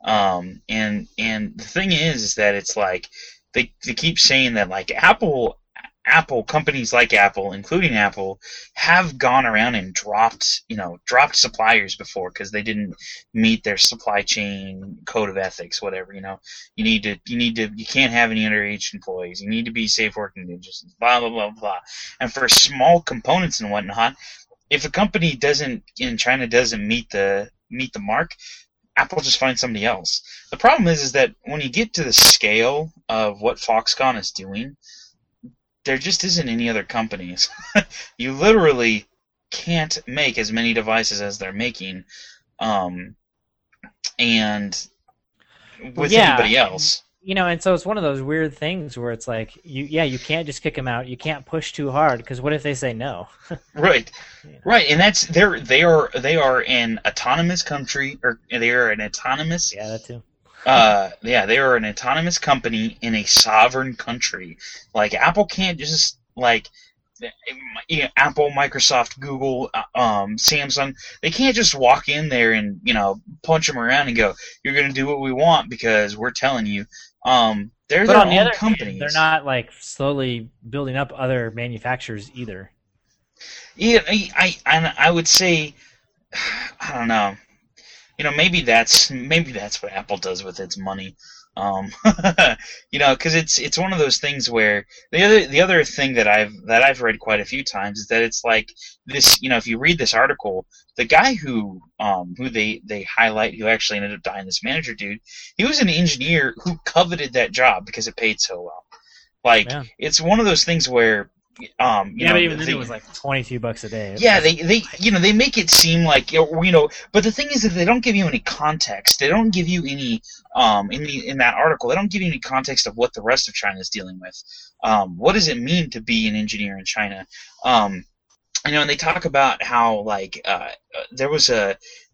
And the thing is that it's like they keep saying that like Apple companies like Apple, including Apple, have gone around and dropped suppliers before because they didn't meet their supply chain code of ethics, whatever. You can't have any underage employees. You need to be safe working conditions. Blah blah blah blah. And for small components and whatnot, if a company doesn't in China doesn't meet the mark, Apple just finds somebody else. The problem is that when you get to the scale of what Foxconn is doing, there just isn't any other companies. You literally can't make as many devices as they're making, um, and Well, with yeah, anybody else. and so it's one of those weird things where it's like you can't just kick them out. You can't push too hard because what if they say no? Right, Yeah, right, and they are an autonomous country, or they are an autonomous. yeah, that too. Yeah, they are an autonomous company in a sovereign country. Like Apple can't just like Apple, Microsoft, Google, Samsung. They can't just walk in there and punch them around and go, "You're going to do what we want because we're telling you." They're But their on the own other hand, they're companies. not like slowly building up other manufacturers either. Yeah, I would say I don't know. Maybe that's what Apple does with its money. Um, because it's one of those things where the other thing that I've read quite a few times is that it's like this. If you read this article, the guy who they highlight who actually ended up dying, this manager dude, he was an engineer who coveted that job because it paid so well. Like Yeah. it's one of those things where Yeah, but even then it was like $22 a day. It yeah, wasn't they make it seem like but the thing is that they don't give you any context. They don't give you any in that article. They don't give you any context of what the rest of China is dealing with. What does it mean to be an engineer in China? Um, and they talk about how like there was a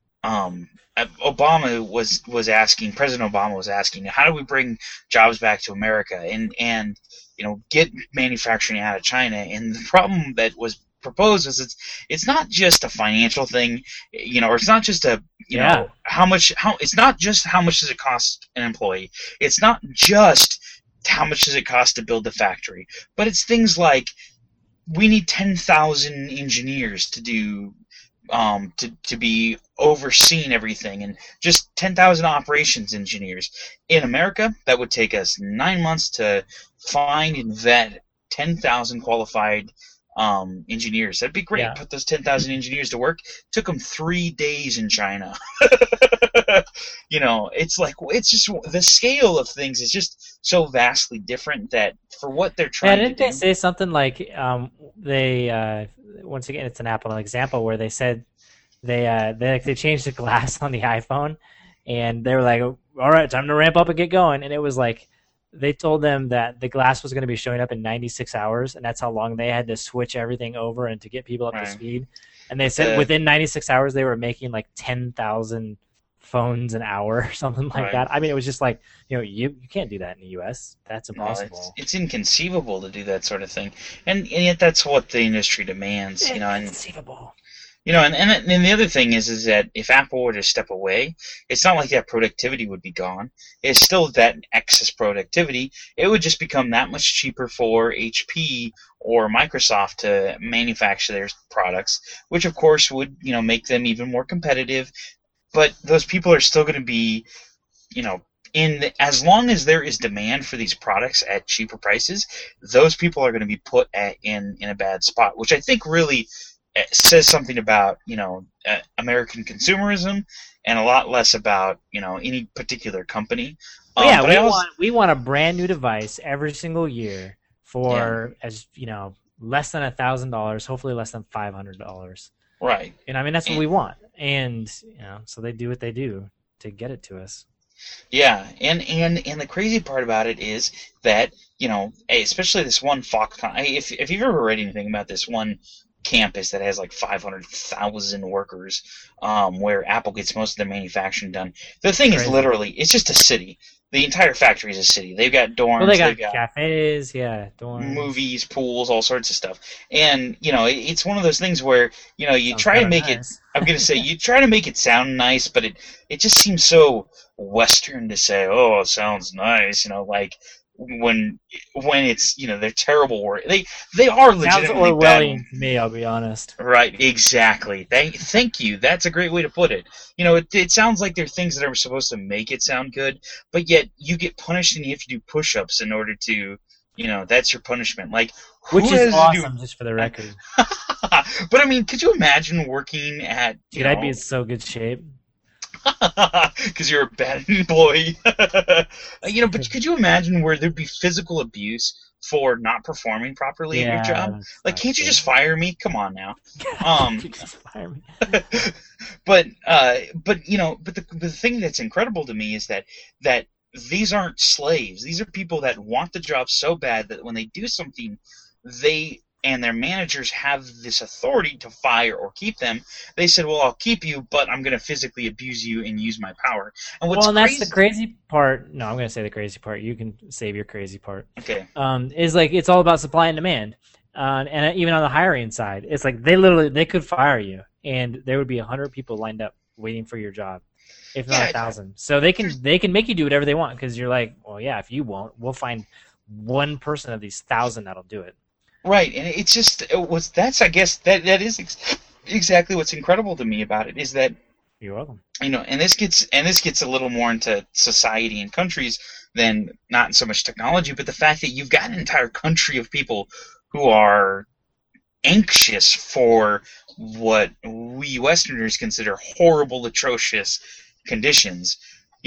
President Obama was asking, how do we bring jobs back to America and get manufacturing out of China? And the problem that was proposed is it's not just a financial thing, or it's not just a Yeah. it's not just how much does it cost an employee. It's not just how much does it cost to build the factory, but it's things like we need 10,000 engineers to do to be overseeing everything, and just 10,000 operations engineers. In America, that would take us 9 months to find and vet 10,000 qualified engineers. That'd be great. Yeah. Put those 10,000 engineers to work. Took them 3 days in China. It's like it's just the scale of things is just so vastly different that for what they're Yeah, trying to didn't they do. say something like they once again it's an Apple example where they said they changed the glass on the iPhone and they were like, all right, time to ramp up and get going, and it was like they told them that the glass was going to be showing up in 96 hours, and that's how long they had to switch everything over and to get people up to Right. speed. And they But said the within 96 hours they were making like 10,000 phones an hour or something like right. that. I mean, it was just like, you can't do that in the U.S. That's No, it's impossible. it's inconceivable to do that sort of thing, and yet that's what the industry demands. Inconceivable. And the other thing is that if Apple were to step away, it's not like that productivity would be gone. It's still that excess productivity. It would just become that much cheaper for HP or Microsoft to manufacture their products, which of course would make them even more competitive. But those people are still going to be you know, as long as there is demand for these products at cheaper prices, those people are going to be put in a bad spot, which I think really says something about American consumerism and a lot less about any particular company. Well, yeah, But I also we want a brand new device every single year yeah, for as less than $1,000, hopefully less than $500. right. And I mean that's what And, we want. And so they do what they do to get it to us. Yeah, and the crazy part about it is that, especially this one Foxconn. If you've ever read anything about this one campus that has like 500,000 workers, where Apple gets most of their manufacturing done. The It's thing is crazy. literally, it's just a city. The entire factory is a city. They've got Well, they dorms, they've got got cafes, yeah, dorms. movies, pools, all sorts of stuff. And, it's one of those things where, you Sounds try kind to of make it, nice. I'm going to say, you try to make it sound nice, but it just seems so Western to say, oh, it sounds nice, like when, when it's, they're terrible work. They are Sounds legitimately bad. Orwellian to me, I'll be honest. Right, exactly. Thank you. That's a great way to put it. It sounds like they're things that are supposed to make it sound good, but yet you get punished and you have to do push-ups in order to, that's your punishment. Like, who Which is has to do? awesome, just for the record. But I mean, could you imagine working at, Dude, I'd be in so good shape. because you're a bad employee. But could you imagine where there'd be physical abuse for not performing properly at your Yeah, job? that's Like, not can't you good. just fire me? Come on now. You Um, could just fire me. but the thing that's incredible to me is that these aren't slaves. These are people that want the job so bad that when they do something, they and their managers have this authority to fire or keep them. They said, "Well, I'll keep you, but I'm going to physically abuse you and use my power." And what's Well, and that's the crazy? crazy part. No, I'm going to say the crazy part. You can save your crazy part. Okay, Is like it's all about supply and demand, and even on the hiring side, it's like they could fire you, and there would be 100 people lined up waiting for your job, if not a yeah, thousand. So they can there's they can make you do whatever they want because you're like, well, yeah, if you won't, we'll find one person of these thousand that'll do it. right, and it's just what's that's I guess that is exactly what's incredible to me about it is that You're welcome. and this gets a little more into society and countries than not so much technology, but the fact that you've got an entire country of people who are anxious for what we Westerners consider horrible, atrocious conditions.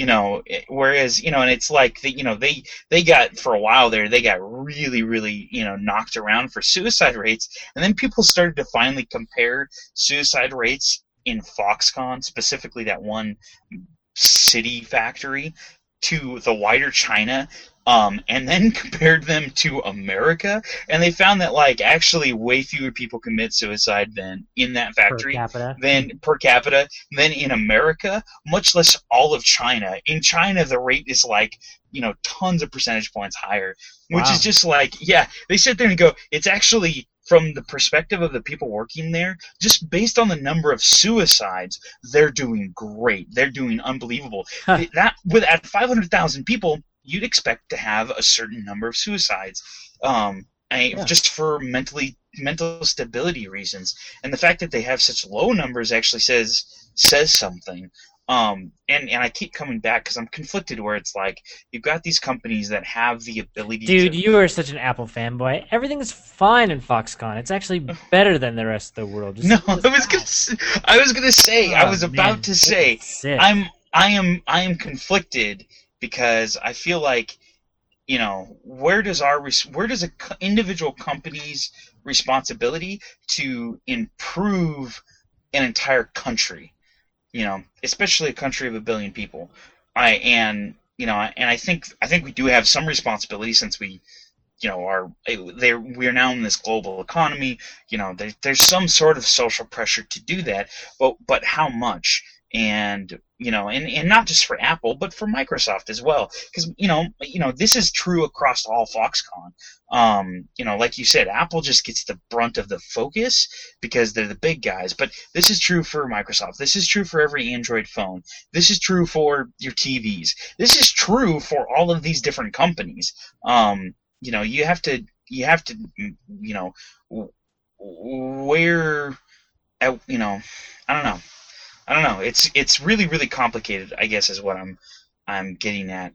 Whereas and it's like they got for a while there they got really really knocked around for suicide rates, and then people started to finally compare suicide rates in Foxconn, specifically that one city factory, to the wider China, and then compared them to America, and they found that like actually way fewer people commit suicide than in that Per factory capita. than per capita than in America, much less all of China. In China, the rate is like tons of percentage points higher, which is Wow. just like yeah. They sit there and go, it's actually from the perspective of the people working there, just based on the number of suicides, they're doing great. They're doing unbelievable. Huh. That with at 500,000 people, you'd expect to have a certain number of suicides, Yeah. just for mental stability reasons. And the fact that they have such low numbers actually says something. And I keep coming back because I'm conflicted where it's like you've got these companies that have the ability Dude, to. you are such an Apple fanboy. Everything's fine in Foxconn. It's actually better than the rest of the world. No, Just I was gonna say, I oh was about man, to make me say, sick. I am conflicted because I feel like, where does a individual company's responsibility to improve an entire country, especially a country of 1 billion people, and I think we do have some responsibility since we are we're now in this global economy. There's some sort of social pressure to do that, but how much? And not just for Apple, but for Microsoft as well, because this is true across all Foxconn. Like you said, Apple just gets the brunt of the focus because they're the big guys. But this is true for Microsoft. This is true for every Android phone. This is true for your TVs. This is true for all of these different companies. You have to where I don't know. I don't know. It's really really complicated, I guess, is what I'm getting at.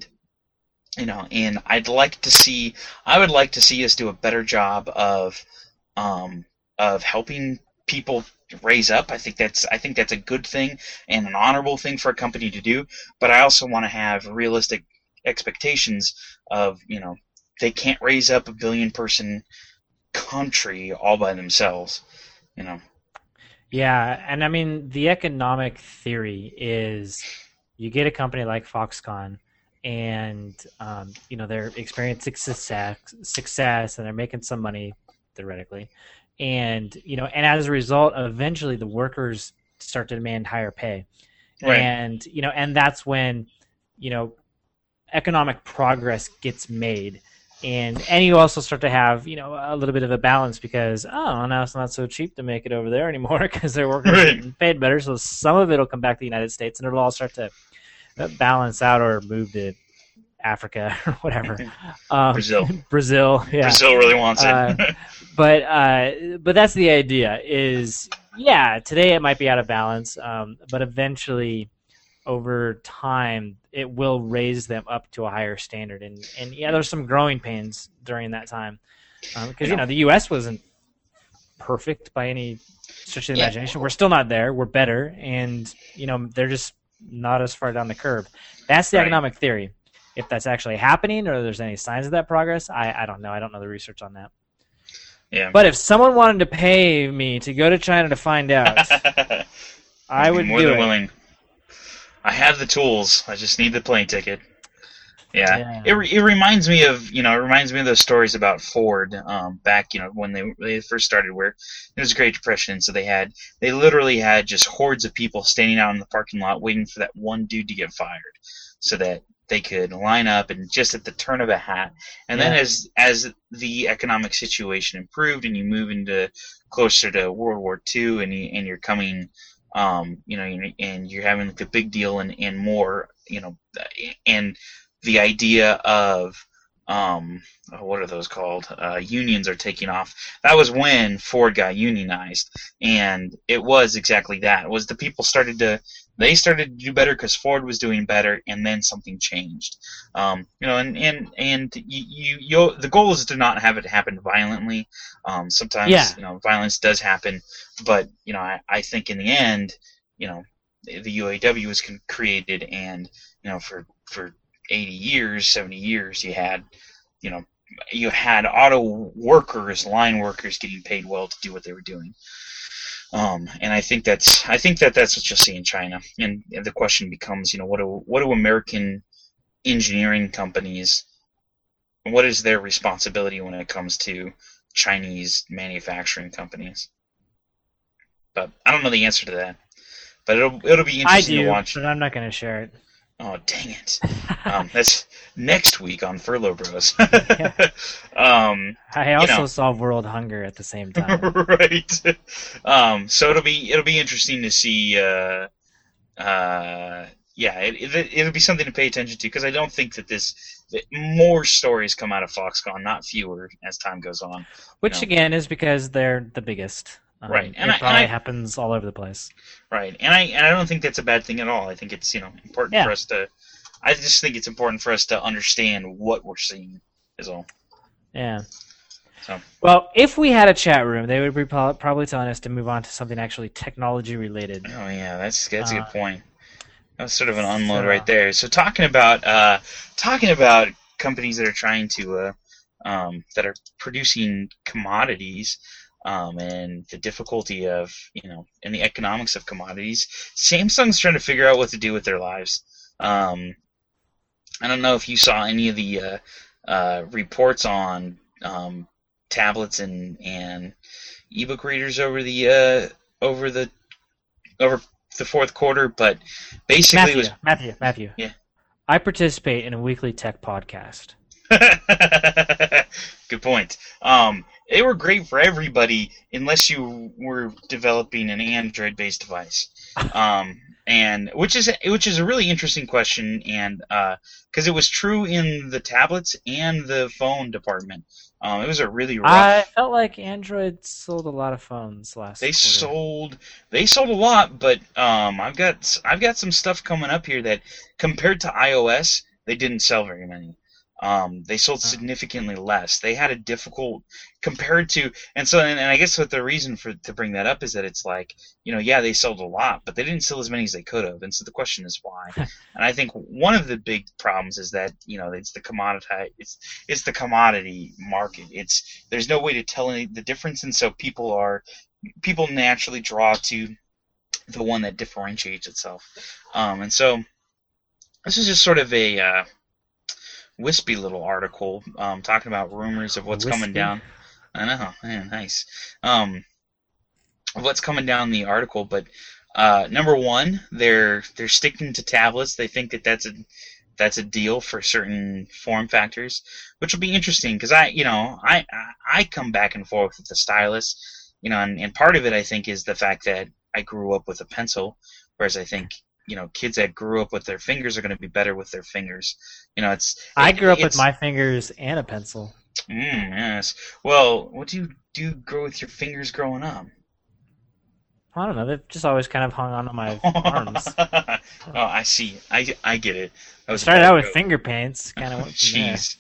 And I would like to see us do a better job of helping people raise up. I think that's a good thing and an honorable thing for a company to do, but I also want to have realistic expectations of, they can't raise up 1 billion person country all by themselves, you know. Yeah, and I mean the economic theory is you get a company like Foxconn, and they're experiencing success, and they're making some money theoretically, and as a result, eventually the workers start to demand higher pay, Right. and that's when economic progress gets made. And you also start to have a little bit of a balance because now it's not so cheap to make it over there anymore because their workers are getting paid better. So some of it will come back to the United States, and it'll all start to balance out or move to Africa or whatever. Brazil, yeah. Brazil really wants it. But that's the idea. Is today it might be out of balance, but eventually, over time, it will raise them up to a higher standard. And there's some growing pains during that time because the U.S. wasn't perfect by any stretch of the imagination. We're still not there. We're better, and they're just not as far down the curve. That's the economic theory. If that's actually happening or there's any signs of that progress, I don't know. I don't know the research on that. Yeah. But if someone wanted to pay me to go to China to find out, I would more do than it. willing. I have the tools. I just need the plane ticket. Yeah. It reminds me of those stories about Ford back when they first started, where it was a Great Depression, so they literally had just hordes of people standing out in the parking lot waiting for that one dude to get fired, so that they could line up and just at the turn of a hat. And then as the economic situation improved and you move into closer to World War II and you're coming, and you're having like a big deal and more, and the idea of what are those called? Unions are taking off. That was when Ford got unionized, and it was exactly that. It was the people started to do better because Ford was doing better, and then something changed. The goal is to not have it happen violently. Sometimes violence does happen, but I think in the end, the UAW was created, and for 80 years, 70 years, you had auto workers, line workers getting paid well to do what they were doing. And I think that's what you'll see in China. And the question becomes, what do American engineering companies, what is their responsibility when it comes to Chinese manufacturing companies? But I don't know the answer to that. But it'll be interesting to watch. But I'm not going to share it. Oh, dang it. That's next week on Furlough Bros. I also solve world hunger at the same time. Right. So it'll be interesting to see. It'll be something to pay attention to, because I don't think that more stories come out of Foxconn, not fewer, as time goes on. Which again is because they're the biggest. Right, and it probably happens all over the place. Right, and I don't think that's a bad thing at all. I think it's important for us to. I just think it's important for us to understand what we're seeing, is all. Yeah. So. Well, if we had a chat room, they would be probably telling us to move on to something actually technology related. Oh yeah, that's a good point. That was sort of an unload right there. So talking about companies that are trying to that are producing commodities. And the difficulty of, and the economics of commodities. Samsung's trying to figure out what to do with their lives. I don't know if you saw any of the reports on tablets and ebook readers over the fourth quarter, but basically Matthew. Yeah. I participate in a weekly tech podcast. Good point. They were great for everybody unless you were developing an Android-based device, and which is a really interesting question, and because it was true in the tablets and the phone department. It was a really rough. I felt like Android sold a lot of phones last. They sold a lot, but I've got some stuff coming up here that compared to iOS, they didn't sell very many. They sold significantly less. They had a difficult compared to, and I guess what the reason to bring that up is that it's like, they sold a lot, but they didn't sell as many as they could have, and so the question is why. And I think one of the big problems is that it's the the commodity market. There's no way to tell the difference, and so people naturally draw to the one that differentiates itself, and so. This is just sort of a wispy little article talking about rumors of what's coming Whiskey. down. I know, man, nice. Of what's coming down the article, but number one, they're sticking to tablets. They think that that's a deal for certain form factors, which will be interesting because I come back and forth with the stylus, and part of it I think is the fact that I grew up with a pencil, whereas I think kids that grew up with their fingers are going to be better with their fingers. I grew up with my fingers and a pencil. Yes. Well, what do you do grow with your fingers growing up? I don't know. They've just always kind of hung on my arms. Oh, I see. I get it. That was a Started bad out with joke. finger paints, kind of went from there. Jeez.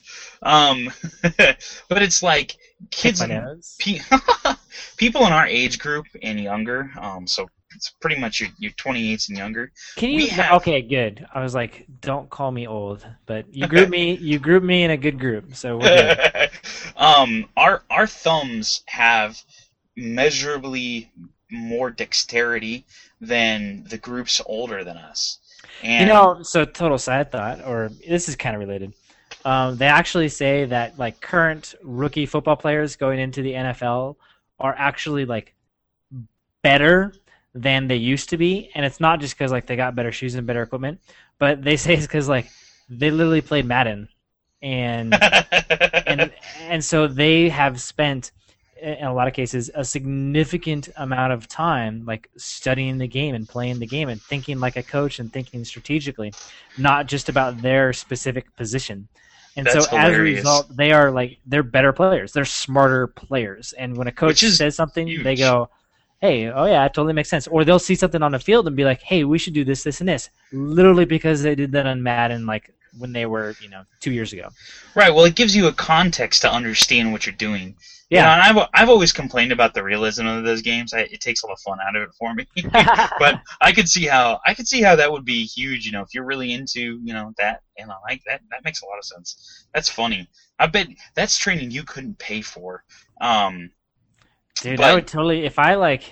But it's like kids, My nose. people in our age group and younger. So it's pretty much your 28s and younger. Can We you? have- Okay, good. I was like, don't call me old, but you group me. You group me in a good group, so we're good. Our thumbs have measurably more dexterity than the groups older than us. And So total side thought, or this is kind of related. They actually say that like current rookie football players going into the NFL are actually like better than they used to be, and it's not just because like they got better shoes and better equipment, but they say it's because like they literally played Madden, and and so they have spent in a lot of cases a significant amount of time like studying the game and playing the game and thinking like a coach and thinking strategically, not just about their specific position. And That's so as a hilarious. result, they're better players. They're smarter players. And when a coach Which is says something, huge. they go, "Hey, oh yeah, it totally makes sense." Or they'll see something on the field and be like, "Hey, we should do this, this, and this." Literally because they did that on Madden like when they were, 2 years ago. Right. Well, it gives you a context to understand what you're doing. Yeah. And I've always complained about the realism of those games. It takes all the fun out of it for me. But I could see how that would be huge. If you're really into that, like that makes a lot of sense. That's funny. I bet that's training you couldn't pay for. Dude, But- I would totally if I like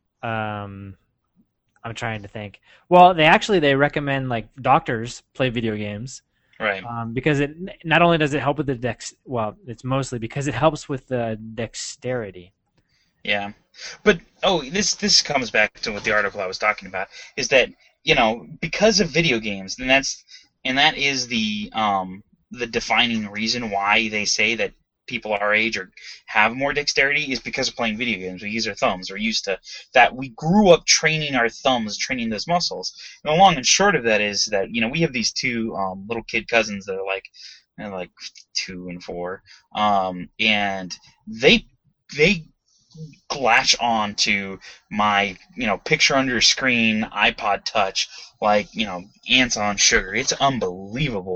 I'm trying to think. Well, they recommend like doctors play video games Right. because it not only does it help with the it's mostly because it helps with the dexterity. Yeah, but this comes back to what the article I was talking about is that because of video games, that is the defining reason why they say that people our age or have more dexterity is because of playing video games. We use our thumbs. We're used to that. We grew up training our thumbs, training those muscles. And the long and short of that is that we have these two little kid cousins that are like 2 and 4, and they latch on to my picture under screen iPod Touch like ants on sugar. It's unbelievable.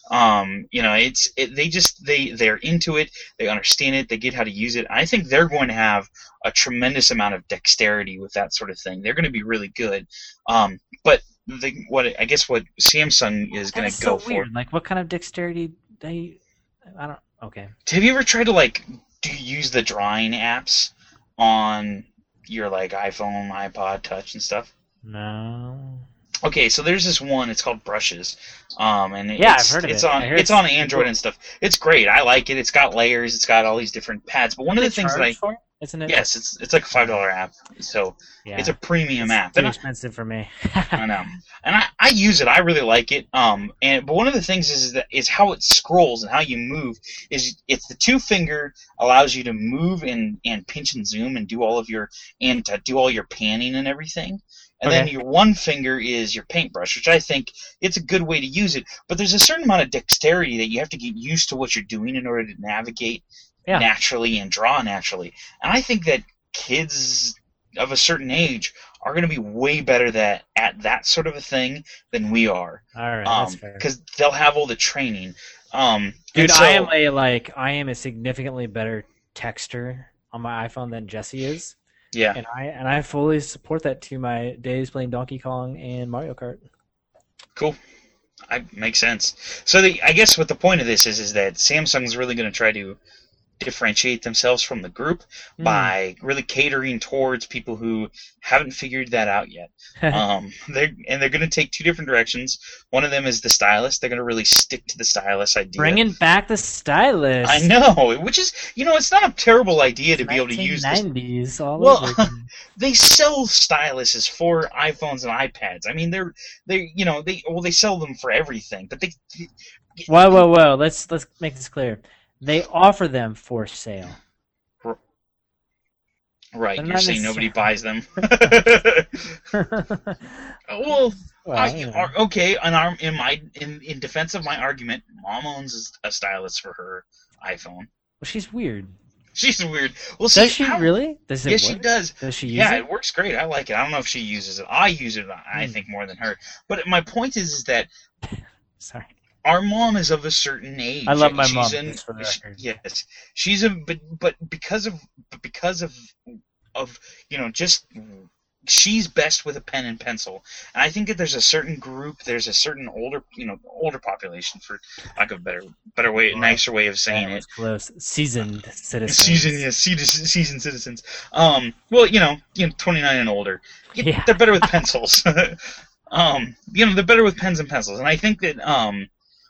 They're into it. They understand it. They get how to use it. I think they're going to have a tremendous amount of dexterity with that sort of thing. They're going to be really good. But what Samsung is going That's to go so weird. for. Like what kind of dexterity I don't okay. Have you ever tried to use the drawing apps on your iPhone, iPod Touch and stuff? No. Okay, so there's this one. It's called Brushes, and Yeah, I've heard of it's it. on I heard it's it's on pretty Android cool. and stuff. It's great. I like it. It's got layers. It's got all these different pads. But one of the things that Charge for it? Isn't it? yes, it's like a $5 app. So Yeah. it's a premium It's app. too And expensive for me. I know, and I use it. I really like it. But one of the things is how it scrolls and how you move. It's the 2-finger allows you to move and pinch and zoom and do all your panning and everything. And then Okay. your 1 finger is your paintbrush, which I think it's a good way to use it. But there's a certain amount of dexterity that you have to get used to what you're doing in order to navigate Yeah. naturally and draw naturally. And I think that kids of a certain age are going to be way better at that sort of a thing than we are. All right, that's fair. Because they'll have all the training. Dude, and so- I am a significantly better texter on my iPhone than Jesse is, yeah. and I fully support that to my days playing Donkey Kong and Mario Kart. Cool. Makes sense. So I guess what the point of this is that Samsung's really going to try to differentiate themselves from the group by really catering towards people who haven't figured that out yet. They're going to take two different directions. One of them is the stylus. They're going to really stick to the stylus idea. Bringing back the stylus. I know, which is, it's not a terrible idea to be able to use this. 1990s all well, over. They sell styluses for iPhones and iPads. I mean, they sell them for everything, but they. Whoa! Let's make this clear. They offer them for sale. Right, you're saying nobody buys them. Okay. In defense of my argument, Mom owns a stylus for her iPhone. Well, she's weird. She's weird. Well, does she really? Does it work? She does. Does she use it? It works great. I like it. I don't know if she uses it. I use it, I think, more than her. But my point is that. Sorry. Our mom is of a certain age. I love my mom. Yes, she's but because of just she's best with a pen and pencil, and I think that there's a certain group, there's a certain older population, for lack of a better way, nicer way of saying it. Close, seasoned citizens. Seasoned citizens. 29 and older. Yeah. They're better with pencils. They're better with pens and pencils, and I think that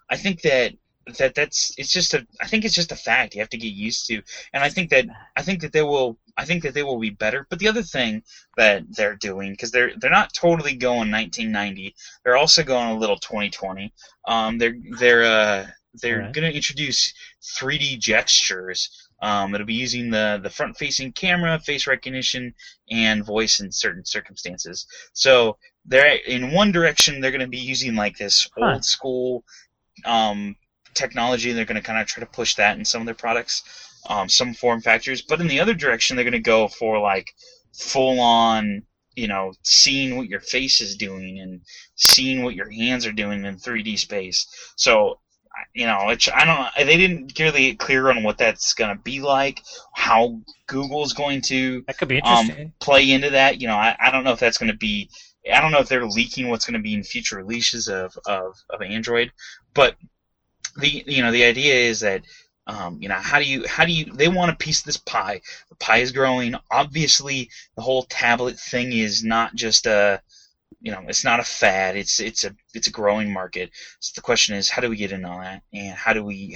it's just a fact you have to get used to, and I think that they will be better. But the other thing that they're doing, because they're not totally going 1990, they're also going a little 2020. They're going to introduce 3D gestures. It'll be using the front-facing camera, face recognition, and voice in certain circumstances. So they're in one direction, they're going to be using like this old school technology, and they're going to kind of try to push that in some of their products, some form factors. But in the other direction, they're going to go for like full-on, seeing what your face is doing and seeing what your hands are doing in 3D space. So, they didn't really get clear on what that's going to be like, how Google's going to that could be interesting. Play into that. I don't know if that's going to be. I don't know if they're leaking what's going to be in future releases of Android, but the idea is that how do you they want a piece of this pie. The pie is growing. Obviously, the whole tablet thing is not just it's not a fad. It's a growing market. So the question is, how do we get in on that, and how do we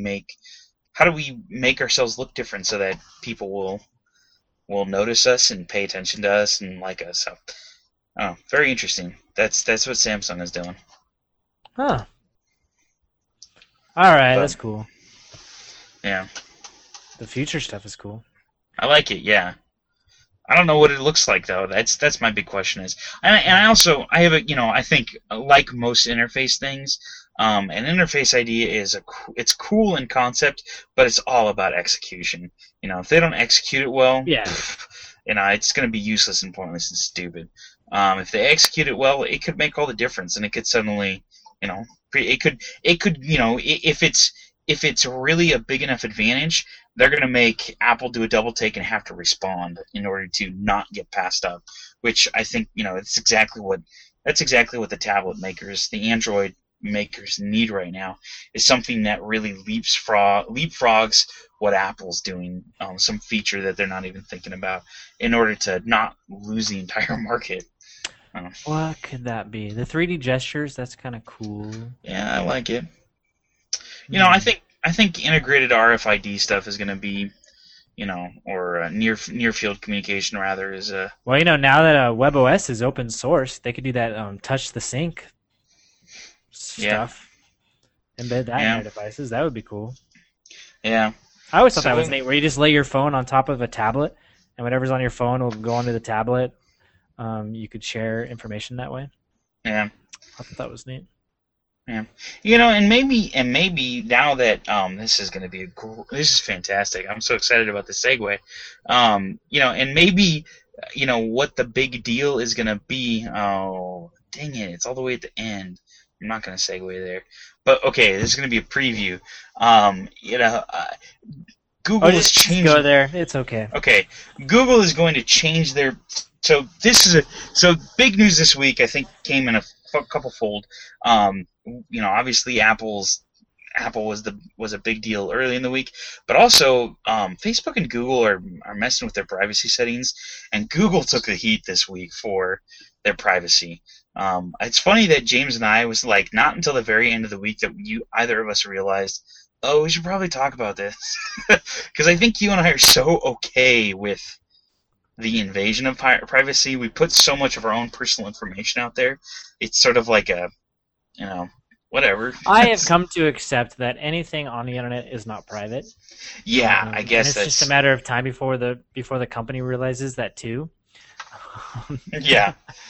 make ourselves look different so that people will notice us and pay attention to us and like us. So, very interesting. That's what Samsung is doing. Huh. All right, that's cool. Yeah. The future stuff is cool. I like it. Yeah. I don't know what it looks like though. That's my big question is. And I have I think like most interface things, an interface idea is it's cool in concept, but it's all about execution. If they don't execute it well, it's going to be useless and pointless and stupid. If they execute it well, it could make all the difference, and it could suddenly, if it's really a big enough advantage, they're going to make Apple do a double take and have to respond in order to not get passed up. Which I think, that's exactly what the tablet makers, the Android makers need right now, is something that really leapfrogs what Apple's doing, some feature that they're not even thinking about, in order to not lose the entire market. What could that be? The 3D gestures, that's kind of cool. Yeah, I like it. I think integrated RFID stuff is going to be, or near field communication rather is a. Well, now that WebOS is open source, they could do that touch the sync stuff. Embed that in their devices. That would be cool. Yeah. I always thought that was neat, where you just lay your phone on top of a tablet, and whatever's on your phone will go onto the tablet. You could share information that way. Yeah. I thought that was neat. Yeah, and maybe now that this is going to be this is fantastic. I'm so excited about the segue. And maybe what the big deal is going to be. Oh, dang it! It's all the way at the end. I'm not going to segue there, but okay, this is going to be a preview. Google is changing. Go there. It's okay. Okay, Google is going to change their. So big news this week. I think came in a couple fold. Obviously Apple's Apple was a big deal early in the week, but also Facebook and Google are messing with their privacy settings, and Google took the heat this week for their privacy. It's funny that James and I was like not until the very end of the week that either of us realized, oh, we should probably talk about this, because I think you and I are so okay with the invasion of privacy. We put so much of our own personal information out there. It's sort of like a, whatever. I have come to accept that anything on the internet is not private. Yeah, I guess it's just a matter of time before the company realizes that too. Yeah,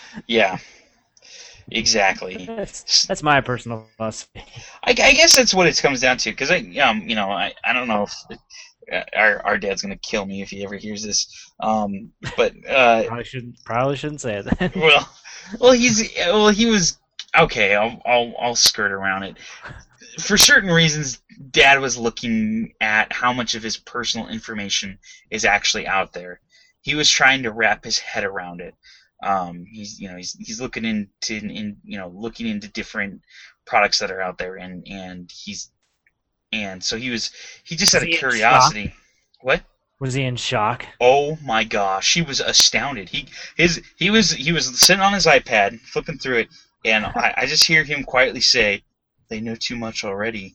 exactly. That's my personal philosophy. I guess that's what it comes down to, because I don't know if our dad's gonna kill me if he ever hears this. But probably shouldn't say it then. he was okay. I'll skirt around it. For certain reasons, Dad was looking at how much of his personal information is actually out there. He was trying to wrap his head around it. He's looking into different products that are out there, and so he just had a curiosity. What? Was he in shock? Oh my gosh, he was astounded. He was sitting on his iPad flipping through it, and I just hear him quietly say, "They know too much already."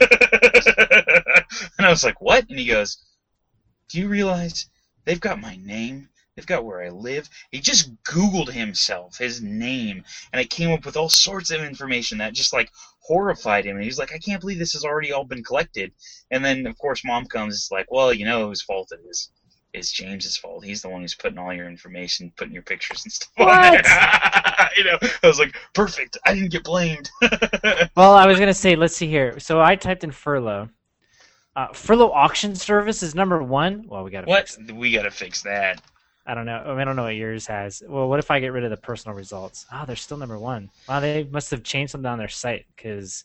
And I was like, "What?" And he goes, "Do you realize they've got my name? They've got where I live." He just Googled himself, his name, and it came up with all sorts of information that just like horrified him. And he's like, "I can't believe this has already all been collected." And then of course Mom comes, like, "Well, you know whose fault it is. It's James's fault. He's the one who's putting all your information, putting your pictures and stuff on there." I was like, perfect. I didn't get blamed. Well, I was gonna say, let's see here. So I typed in Furlough. Furlough auction service is number 1. Well, we gotta fix that. I don't know. I don't know what yours has. Well, what if I get rid of the personal results? Oh, they're still number 1. Wow, they must have changed something on their site, because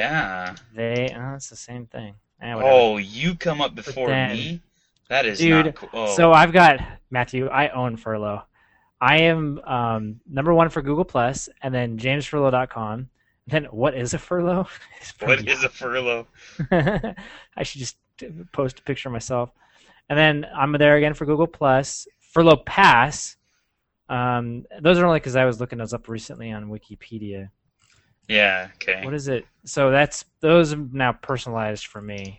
it's the same thing. Oh, you come up before me? That is not cool. Oh. So I've got, Matthew, I own Furlough. I am number 1 for Google+, and then jamesfurlough.com. Then what is a furlough? What is a furlough? I should just post a picture of myself. And then I'm there again for Google+. Furlough Pass. Those are only because I was looking those up recently on Wikipedia. Yeah, okay. What is it? So those are now personalized for me.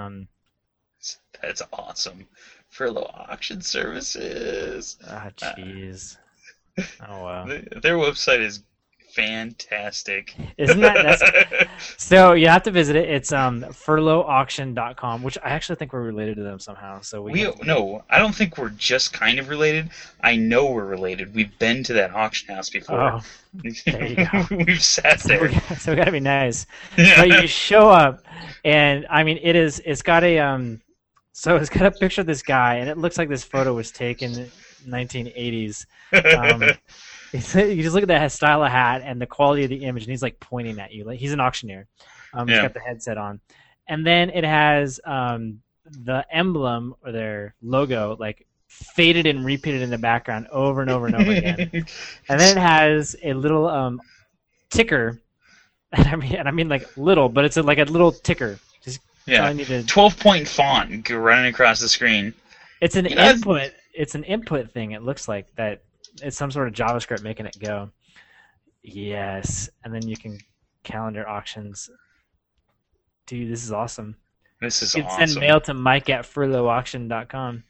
That's awesome. Furlough auction services. Ah, jeez. Oh, wow. Their website is fantastic. Isn't that? So you have to visit it. It's furloughauction.com, which I actually think we're related to them somehow. So no, I don't think we're just kind of related. I know we're related. We've been to that auction house before. Oh, there you go. We've sat there. So we gotta be nice. But you show up, and I mean, it's got a so it's got a picture of this guy, and it looks like this photo was taken in the 1980s. You just look at that style of hat and the quality of the image, and he's like pointing at you. Like he's an auctioneer. He's got the headset on, and then it has the emblem or their logo like faded and repeated in the background over and over and over again. And then it has a little ticker, and I mean like little, but it's like a little ticker. Just telling you to 12-point font running across the screen. It's an input. It's an input thing. It looks like that. It's some sort of JavaScript making it go. Yes, and then you can calendar auctions. Dude, this is awesome. This is awesome. You can send mail to Mike@furloughauction.com.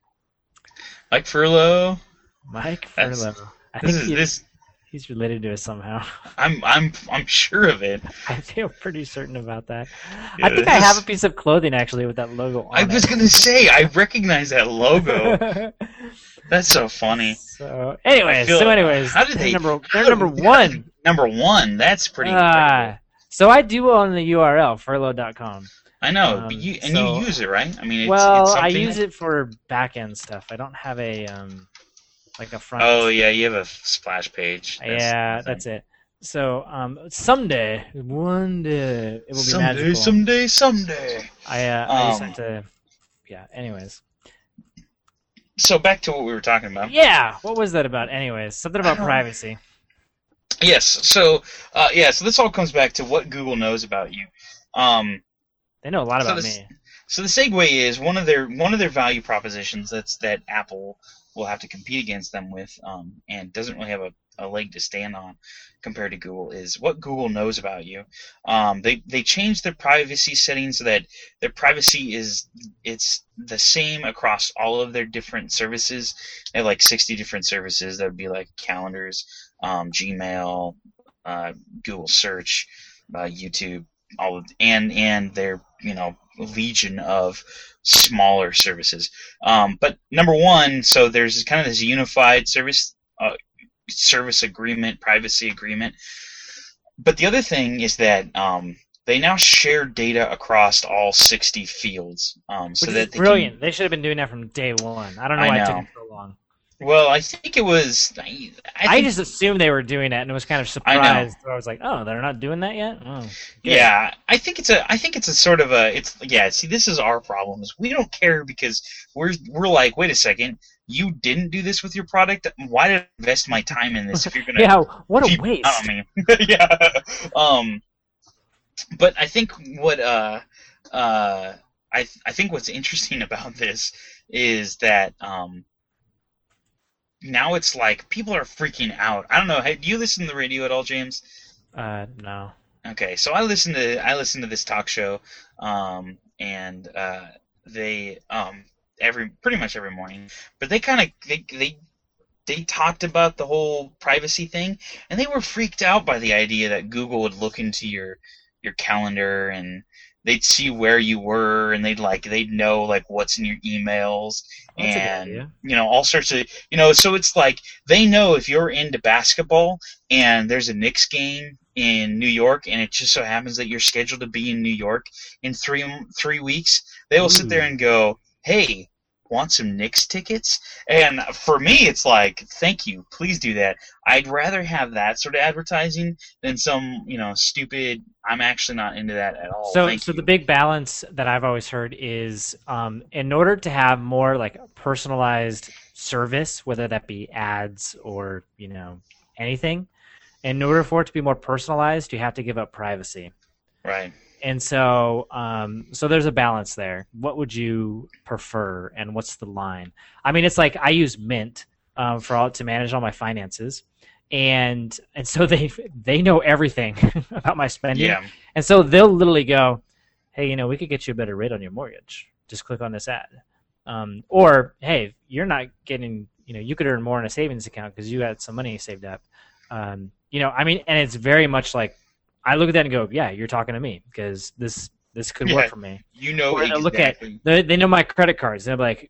Mike Furlough. Mike Furlough. I think he's related to us somehow. I'm sure of it. I feel pretty certain about that. Yeah, I think I have a piece of clothing actually with that logo on it. I was gonna say I recognize that logo. That's so funny. So, anyways, how did they're number 1. Number 1. That's pretty incredible. So I do own the URL furlough.com. I know, but you use it, right? I mean, I use it for back-end stuff. I don't have a like a front. Oh yeah, you have a splash page. That's it. So someday, one day, it will be magical. Someday. I just have to. Yeah. Anyways. So back to what we were talking about. Yeah, what was that about? Anyways, something about privacy. Yes. So so this all comes back to what Google knows about you. They know a lot So about this me. so the segue is one of their value propositions that Apple will have to compete against them with, and doesn't really have a leg to stand on compared to Google, is what Google knows about you. They changed their privacy settings so that their privacy it's the same across all of their different services. They have like 60 different services that would be like calendars, Gmail, Google Search, YouTube, all of, and their legion of smaller services. But number one, so there's kind of this unified service agreement, privacy agreement. But the other thing is that they now share data across all 60 fields, so Which is that they can. brilliant. They should have been doing that from day one. I don't know I why it took know. them so long. Well, I think it was. I I think. just assumed they were doing that and was kind of I know. surprised. So I was like, oh, they're not doing that yet? Oh, good. Yeah, I think it's a sort of a it's yeah, see, this is our problem, is we don't care because we're like, wait a second, you didn't do this with your product. Why did I invest my time in this if you're gonna Yeah, what a keep waste. on me? Yeah. But I think what I think what's interesting about this is that now it's like people are freaking out. I don't know. Hey, do you listen to the radio at all, James? No. Okay, so I listen to this talk show, and they every pretty much every morning, but they kind of they talked about the whole privacy thing, and they were freaked out by the idea that Google would look into your calendar, and they'd see where you were, and they'd know like what's in your emails, That's a good and idea. all sorts of so it's like they know if you're into basketball and there's a Knicks game in New York, and it just so happens that you're scheduled to be in New York in three weeks, they will sit there Ooh. and go, "Hey, want some Knicks tickets?" And for me, it's like, "Thank you, please do that." I'd rather have that sort of advertising than some stupid. I'm actually not into that at all. So, Thank so the you. big balance that I've always heard is, in order to have more like personalized service, whether that be ads or anything, in order for it to be more personalized, you have to give up privacy. Right. And so there's a balance there. What would you prefer, and what's the line? I mean, it's like I use Mint to manage all my finances, and so they know everything about my spending, Yeah. and so they'll literally go, "Hey, we could get you a better rate on your mortgage. Just click on this ad." Or, "Hey, you're not getting, you could earn more in a savings account because you got some money saved up." I mean, and it's very much like I look at that and go, "Yeah, you're talking to me because this could work Yeah. for me." You know Or they'll look at exactly. they know my credit cards. They'll be like,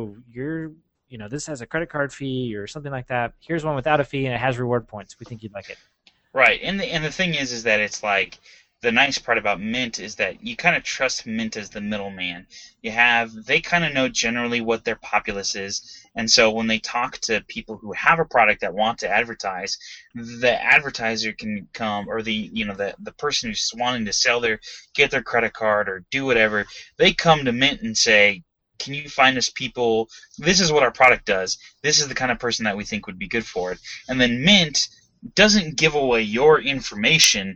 this has a credit card fee or something like that. Here's one without a fee and it has reward points. We think you'd like it. Right, and the thing is that it's like the nice part about Mint is that you kind of trust Mint as the middleman. They kind of know generally what their populace is, and so when they talk to people who have a product that want to advertise, the advertiser can come, or the person who's wanting to get their credit card or do whatever, they come to Mint and say, "Can you find us people? This is what our product does. This is the kind of person that we think would be good for it." And then Mint doesn't give away your information.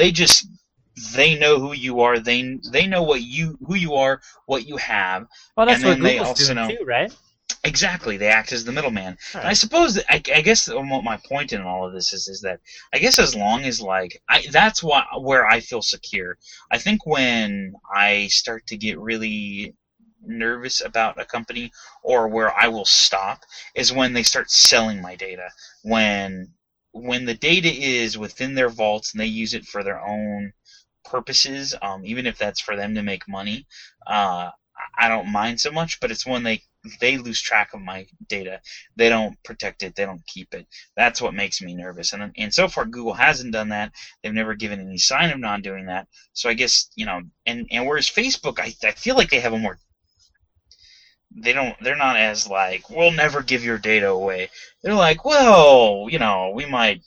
They know who you are. They know who you are, what you have, Well, and that's what then they Google's also doing know too, right? exactly. They act as the middleman. All And I right. suppose I guess what my point in all of this is that I guess as long as that's where I feel secure. I think when I start to get really nervous about a company, or where I will stop, is when they start selling my data. When the data is within their vaults and they use it for their own purposes, even if that's for them to make money, I don't mind so much. But it's when they lose track of my data, they don't protect it, they don't keep it. That's what makes me nervous. And so far, Google hasn't done that. They've never given any sign of not doing that. So I guess and whereas Facebook, I feel like they have a more they're not as like, "We'll never give your data away." They're like, "Well, we might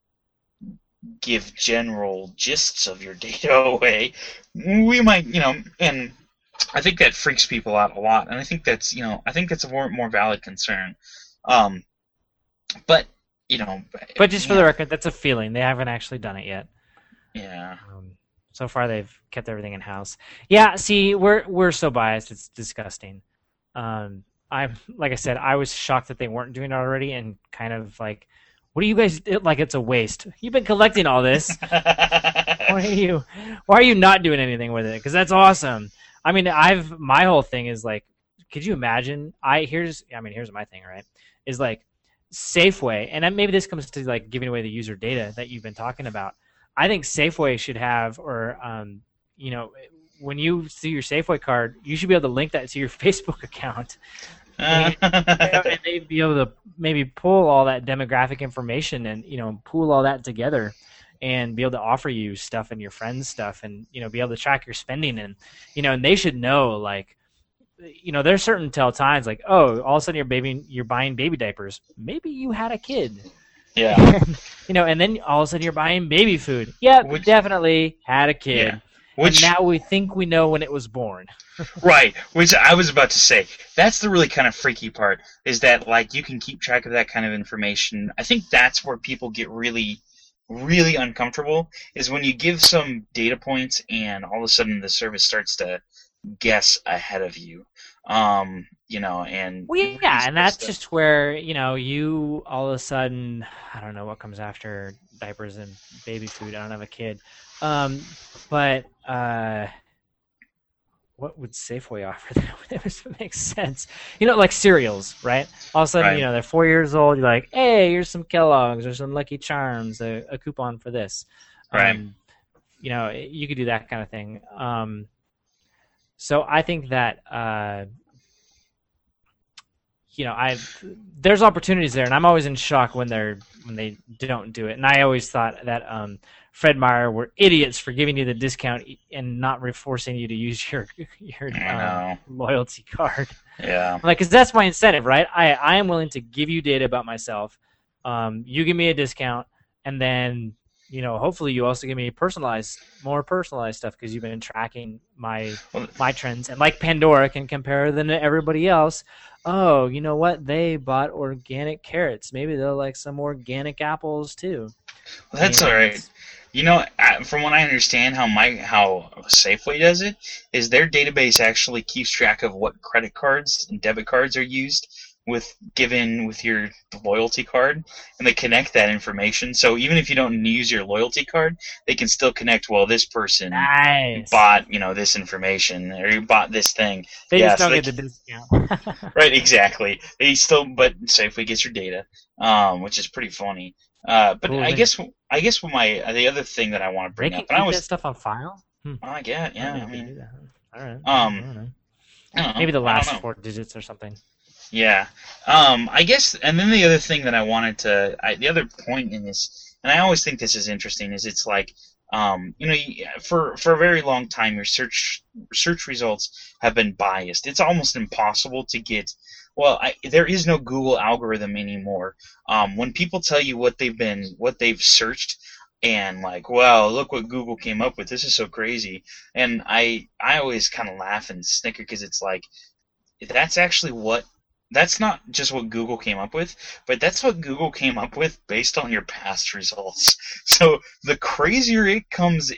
give general gists of your data away. We might, and I think that freaks people out a lot, and I think that's a more valid concern. Um, but you know, But just for the yeah, record, that's a feeling. They haven't actually done it yet. yeah. Um, So far, they've kept everything in house. Yeah, see, we're so biased; it's disgusting. I'm like I said, I was shocked that they weren't doing it already, and kind of like, what do you guys like? It's a waste. You've been collecting all this. Why are you not doing anything with it? Because that's awesome. I mean, my whole thing is like, could you imagine? Here's my thing, right? Is like Safeway, and maybe this comes to like giving away the user data that you've been talking about. I think Safeway should have, or you know, when you see your Safeway card, you should be able to link that to your Facebook account, and they'd be able to maybe pull all that demographic information and pool all that together, and be able to offer you stuff and your friends stuff, and be able to track your spending, and and they should know like. There's certain tell times like, oh, all of a sudden you're buying baby diapers. Maybe you had a kid. Yeah. And then all of a sudden you're buying baby food. Yeah, definitely had a kid. Yeah. And now we think we know when it was born. Right. Which I was about to say. That's the really kind of freaky part, is that like you can keep track of that kind of information. I think that's where people get really, really uncomfortable, is when you give some data points and all of a sudden the service starts to guess ahead of you, and and that's just where you all of a sudden, I don't know what comes after diapers and baby food. I don't have a kid, but what would Safeway offer that would make sense? Like cereals, right? All of a sudden, right. They're 4 years old. You're like, hey, here's some Kellogg's or some Lucky Charms, a coupon for this. Right. You could do that kind of thing. So I think that there's opportunities there, and I'm always in shock when they don't do it. And I always thought that Fred Meyer were idiots for giving you the discount and not forcing you to use your loyalty card. Yeah, because that's my incentive, right? I am willing to give you data about myself. You give me a discount, and then hopefully you also give me more personalized stuff, because you've been tracking my trends, and like Pandora can compare them to everybody else. Oh, you know what? They bought organic carrots. Maybe they'll like some organic apples too. Well, that's all right. From what I understand, how Safeway does it is their database actually keeps track of what credit cards and debit cards are used with your loyalty card, and they connect that information. So even if you don't use your loyalty card, they can still connect. Well, this person bought this information, or you bought this thing. They just don't get the discount. Right, exactly. But Safeway gets your data, which is pretty funny. But cool, I guess the other thing that I want to bring up, and I was that stuff on file. I get, yeah. I mean, all right. I don't know. Maybe the last 4 digits or something. Yeah, I guess, and then the other thing that I wanted the other point in this, and I always think this is interesting, is it's like, for a very long time, your search results have been biased. It's almost impossible to get. Well, there is no Google algorithm anymore. When people tell you what they've searched, and like, wow, look what Google came up with. This is so crazy, and I always kind of laugh and snicker, because it's like, that's not just what Google came up with, but that's what Google came up with based on your past results. So the crazier it comes,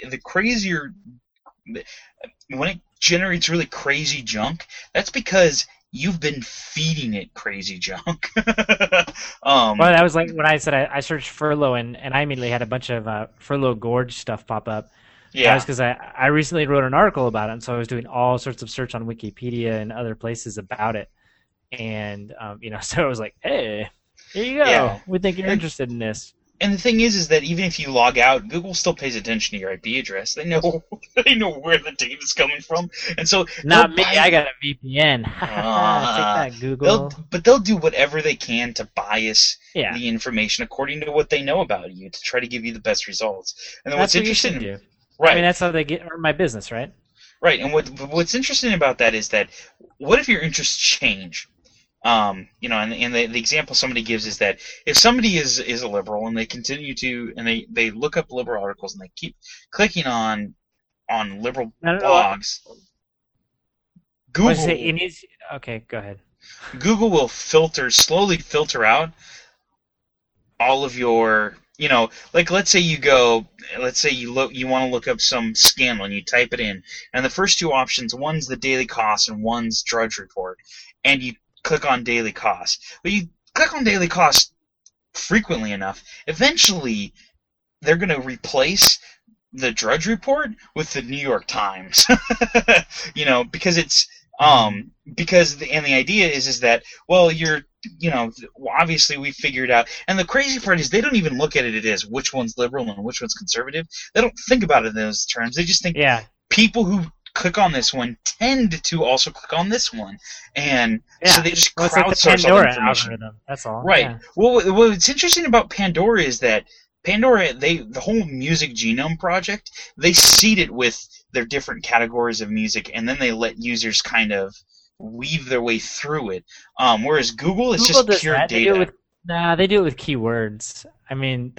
when it generates really crazy junk, that's because you've been feeding it crazy junk. Well, that was like when I said I searched furlough, and I immediately had a bunch of furlough gorge stuff pop up. Yeah, that was because I recently wrote an article about it, and so I was doing all sorts of search on Wikipedia and other places about it. And so it was like, hey, here you go. Yeah. We think you're interested in this. And the thing is that even if you log out, Google still pays attention to your IP address. They know where the data's coming from, and so not me. I got a VPN. Take that, Google. They'll do whatever they can to bias the information according to what they know about you, to try to give you the best results. And then that's what interesting, you should do. Right? I mean, that's how they get my business, right? Right. And what's interesting about that is that, what if your interests change? And the example somebody gives is that if somebody is a liberal, and they continue to, and they look up liberal articles, and they keep clicking on liberal blogs, Google. Okay, go ahead. Google will slowly filter out all of your like let's say you want to look up some scandal and you type it in, and the first two options, one's the daily cost and one's Drudge Report, and you click on daily cost. But you click on daily cost frequently enough, eventually they're going to replace the Drudge Report with the New York Times. Because it's and the idea is that, well, obviously we figured out, and the crazy part is they don't even look at it as which one's liberal and which one's conservative. They don't think about it in those terms. They just think people who click on this one tend to also click on this one, and so they just crowdsource all the information. Algorithm. That's all. Right. Yeah. Well, what's interesting about Pandora is that Pandora, the whole Music Genome Project, they seed it with their different categories of music, and then they let users kind of weave their way through it. Whereas Google is just pure data. They do it with keywords. I mean,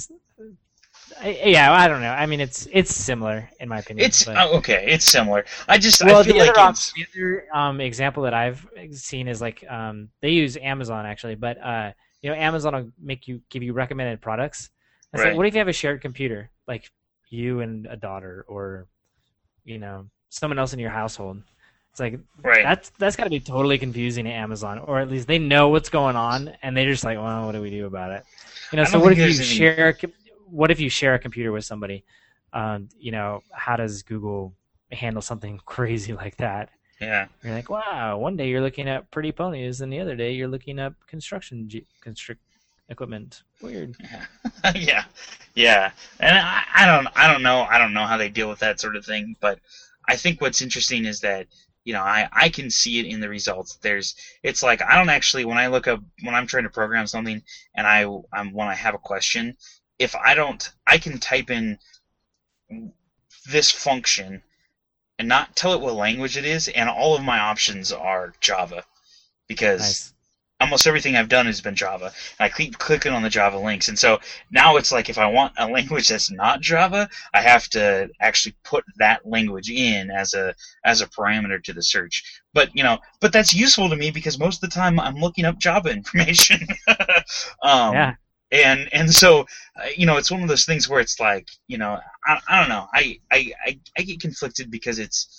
I don't know. I mean, it's similar in my opinion. Okay. It's similar. I feel the other example that I've seen is like they use Amazon actually, but Amazon will give you recommended products. It's like, what if you have a shared computer, like you and a daughter, or someone else in your household? It's like that's got to be totally confusing to Amazon, or at least they know what's going on, and they're just like, well, what do we do about it? So what if you share a computer with somebody? How does Google handle something crazy like that? Yeah. You're like, wow, one day you're looking at pretty ponies, and the other day you're looking at construction equipment. Weird. Yeah. And I don't know how they deal with that sort of thing, but I think what's interesting is that I can see it in the results. It's like I don't actually, when I'm trying to program something and when I have a question, I can type in this function and not tell it what language it is, and all of my options are Java, because almost everything I've done has been Java, and I keep clicking on the Java links. And so now it's like if I want a language that's not Java, I have to actually put that language in as a parameter to the search. But that's useful to me because most of the time I'm looking up Java information. And so, it's one of those things where it's like, I don't know. I get conflicted because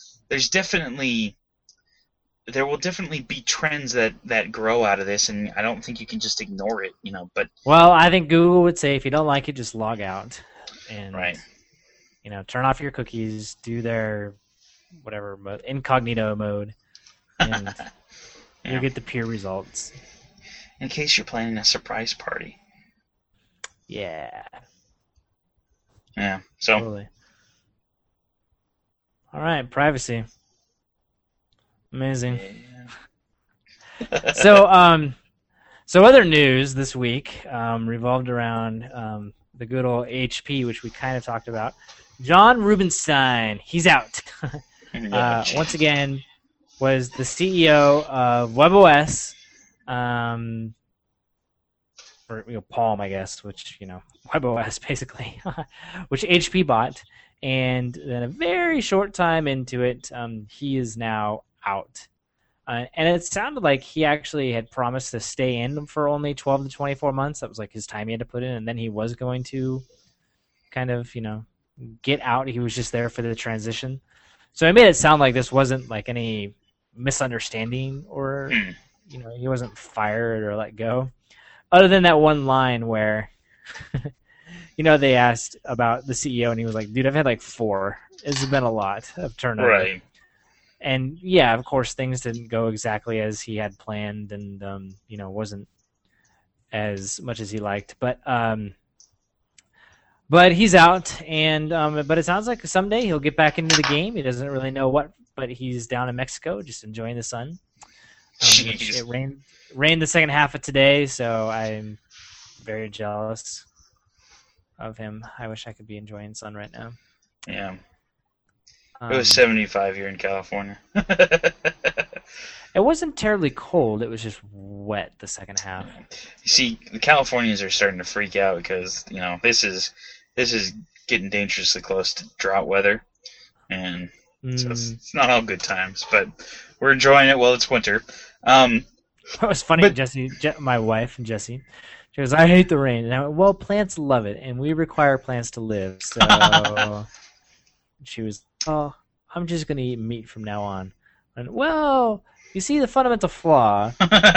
there will definitely be trends that grow out of this, and I don't think you can just ignore it, but. Well, I think Google would say if you don't like it, just log out. And, turn off your cookies, do their whatever incognito mode, and you'll get the pure results. In case you're planning a surprise party. Yeah. Yeah. So. Totally. All right, privacy. Amazing. Yeah. So other news this week revolved around the good old HP, which we kind of talked about. John Rubinstein, he's out. Once again, was the CEO of WebOS. Or Palm, I guess, which WebOS basically, which HP bought, and then a very short time into it, he is now out. And it sounded like he actually had promised to stay in for only 12 to 24 months. That was like his time he had to put in, and then he was going to kind of get out. He was just there for the transition. So it made it sound like this wasn't like any misunderstanding, or he wasn't fired or let go. Other than that one line where, they asked about the CEO, and he was like, dude, I've had like 4. It's been a lot of turnover. Right. And, yeah, of course, things didn't go exactly as he had planned, and, wasn't as much as he liked. But he's out, and but it sounds like someday he'll get back into the game. He doesn't really know what, but he's down in Mexico just enjoying the sun. It rained the second half of today, so I'm very jealous of him. I wish I could be enjoying sun right now. Yeah. It was 75 here in California. It wasn't terribly cold. It was just wet the second half. You see, the Californians are starting to freak out because, this is getting dangerously close to drought weather. And so it's not all good times, but we're enjoying it while it's winter. It was funny, Jesse, my wife and Jesse, She goes, I hate the rain. And I went, well, plants love it, and we require plants to live. So she was, oh, I'm just going to eat meat from now on. And, well, you see, the fundamental flaw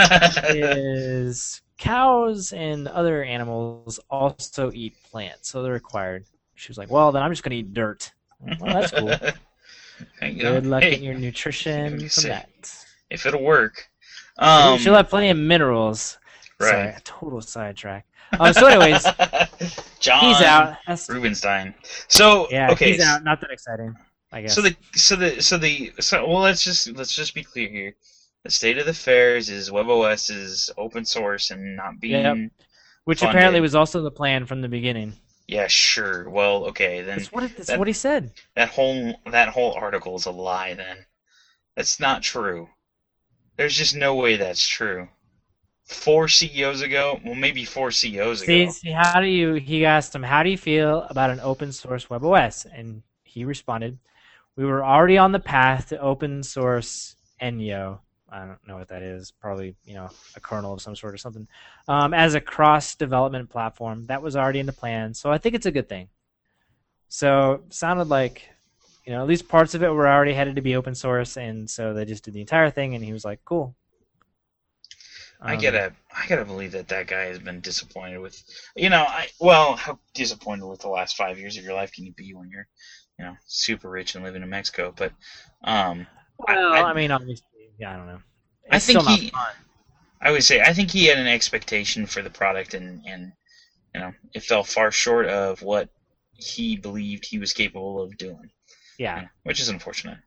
is cows and other animals also eat plants, so they're required. She was like, well, then I'm just going to eat dirt. Well, that's cool. Good luck in your nutrition from that. If it'll work. She'll have plenty of minerals. Right. Sorry, a total sidetrack. So anyways, John he's out. Rubenstein. So yeah, okay, he's out. Not that exciting, I guess. Well, let's just be clear here. The state of the affairs is WebOS is open source and not being which funded. Apparently was also the plan from the beginning. Yeah, sure. Well, okay, then That's what he said. That whole article is a lie. Then that's not true. There's just no way that's true. 4 CEOs ago, well, maybe 4 CEOs ago. See, he asked him, how do you feel about an open source WebOS? And he responded, we were already on the path to open source Enyo. I don't know what that is. Probably, a kernel of some sort or something. As a cross-development platform. That was already in the plan. So I think it's a good thing. So sounded like, at least parts of it were already headed to be open source. And so they just did the entire thing. And he was like, cool. I gotta believe that guy has been disappointed with, how disappointed with the last 5 years of your life can you be when you're, super rich and living in Mexico? But, obviously, yeah, I don't know. I think I would say I think he had an expectation for the product, and it fell far short of what he believed he was capable of doing. Yeah, which is unfortunate.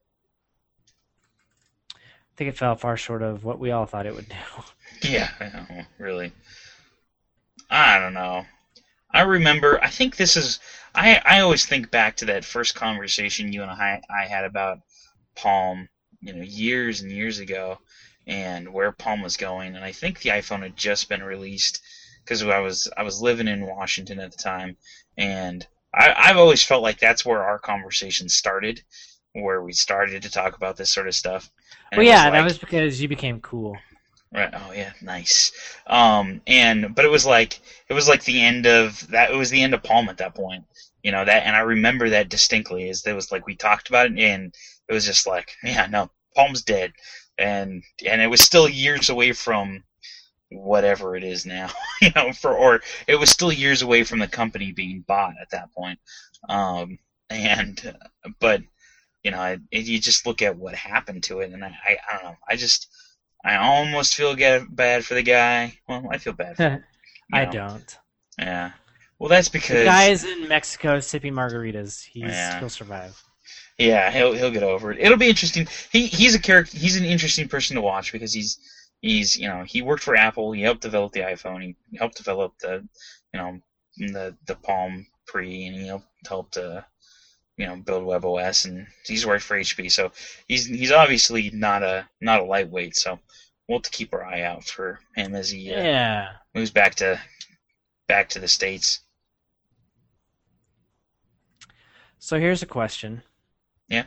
I think it fell far short of what we all thought it would do. Yeah, really. I don't know. I think this is. I always think back to that first conversation you and I had about Palm, years and years ago, and where Palm was going. And I think the iPhone had just been released because I was living in Washington at the time, and I've always felt like that's where our conversation started, where we started to talk about this sort of stuff. And that was because you became cool. Right. Oh yeah, nice. But it was like the end of that. It was the end of Palm at that point. That, and I remember that distinctly. Is there was like we talked about it, and it was just like, yeah, no, Palm's dead, and it was still years away from whatever it is now. Or it was still years away from the company being bought at that point. But you just look at what happened to it, and I don't know. I almost feel bad for the guy. Well, I feel bad for him. I don't. Yeah. Well, that's because the guy is in Mexico sipping margaritas. He'll survive. Yeah, he'll get over it. It'll be interesting. He's a character. He's an interesting person to watch because he's he worked for Apple. He helped develop the iPhone. He helped develop the Palm Pre, and he helped build WebOS, and he's worked for HP. So he's obviously not a lightweight. So we'll have to keep our eye out for him as he moves back to the States. So here's a question. Yeah.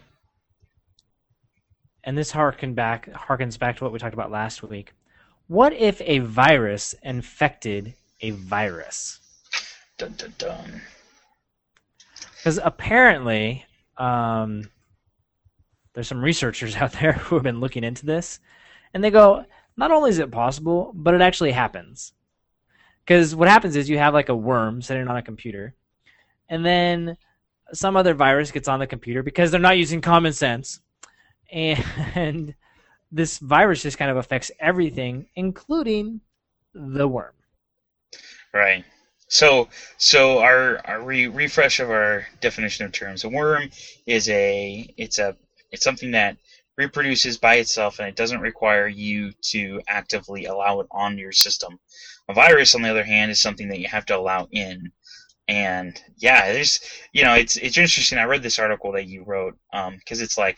And this harkens back to what we talked about last week. What if a virus infected a virus? Dun dun dun. Because apparently, there's some researchers out there who have been looking into this, and they go, not only is it possible, but it actually happens. Because what happens is you have like a worm sitting on a computer, and then some other virus gets on the computer because they're not using common sense, and this virus just kind of affects everything, including the worm. Right. So our refresh of our definition of terms. A worm is it's something that reproduces by itself, and it doesn't require you to actively allow it on your system. A virus, on the other hand, is something that you have to allow in. And yeah, there's it's interesting. I read this article that you wrote because it's like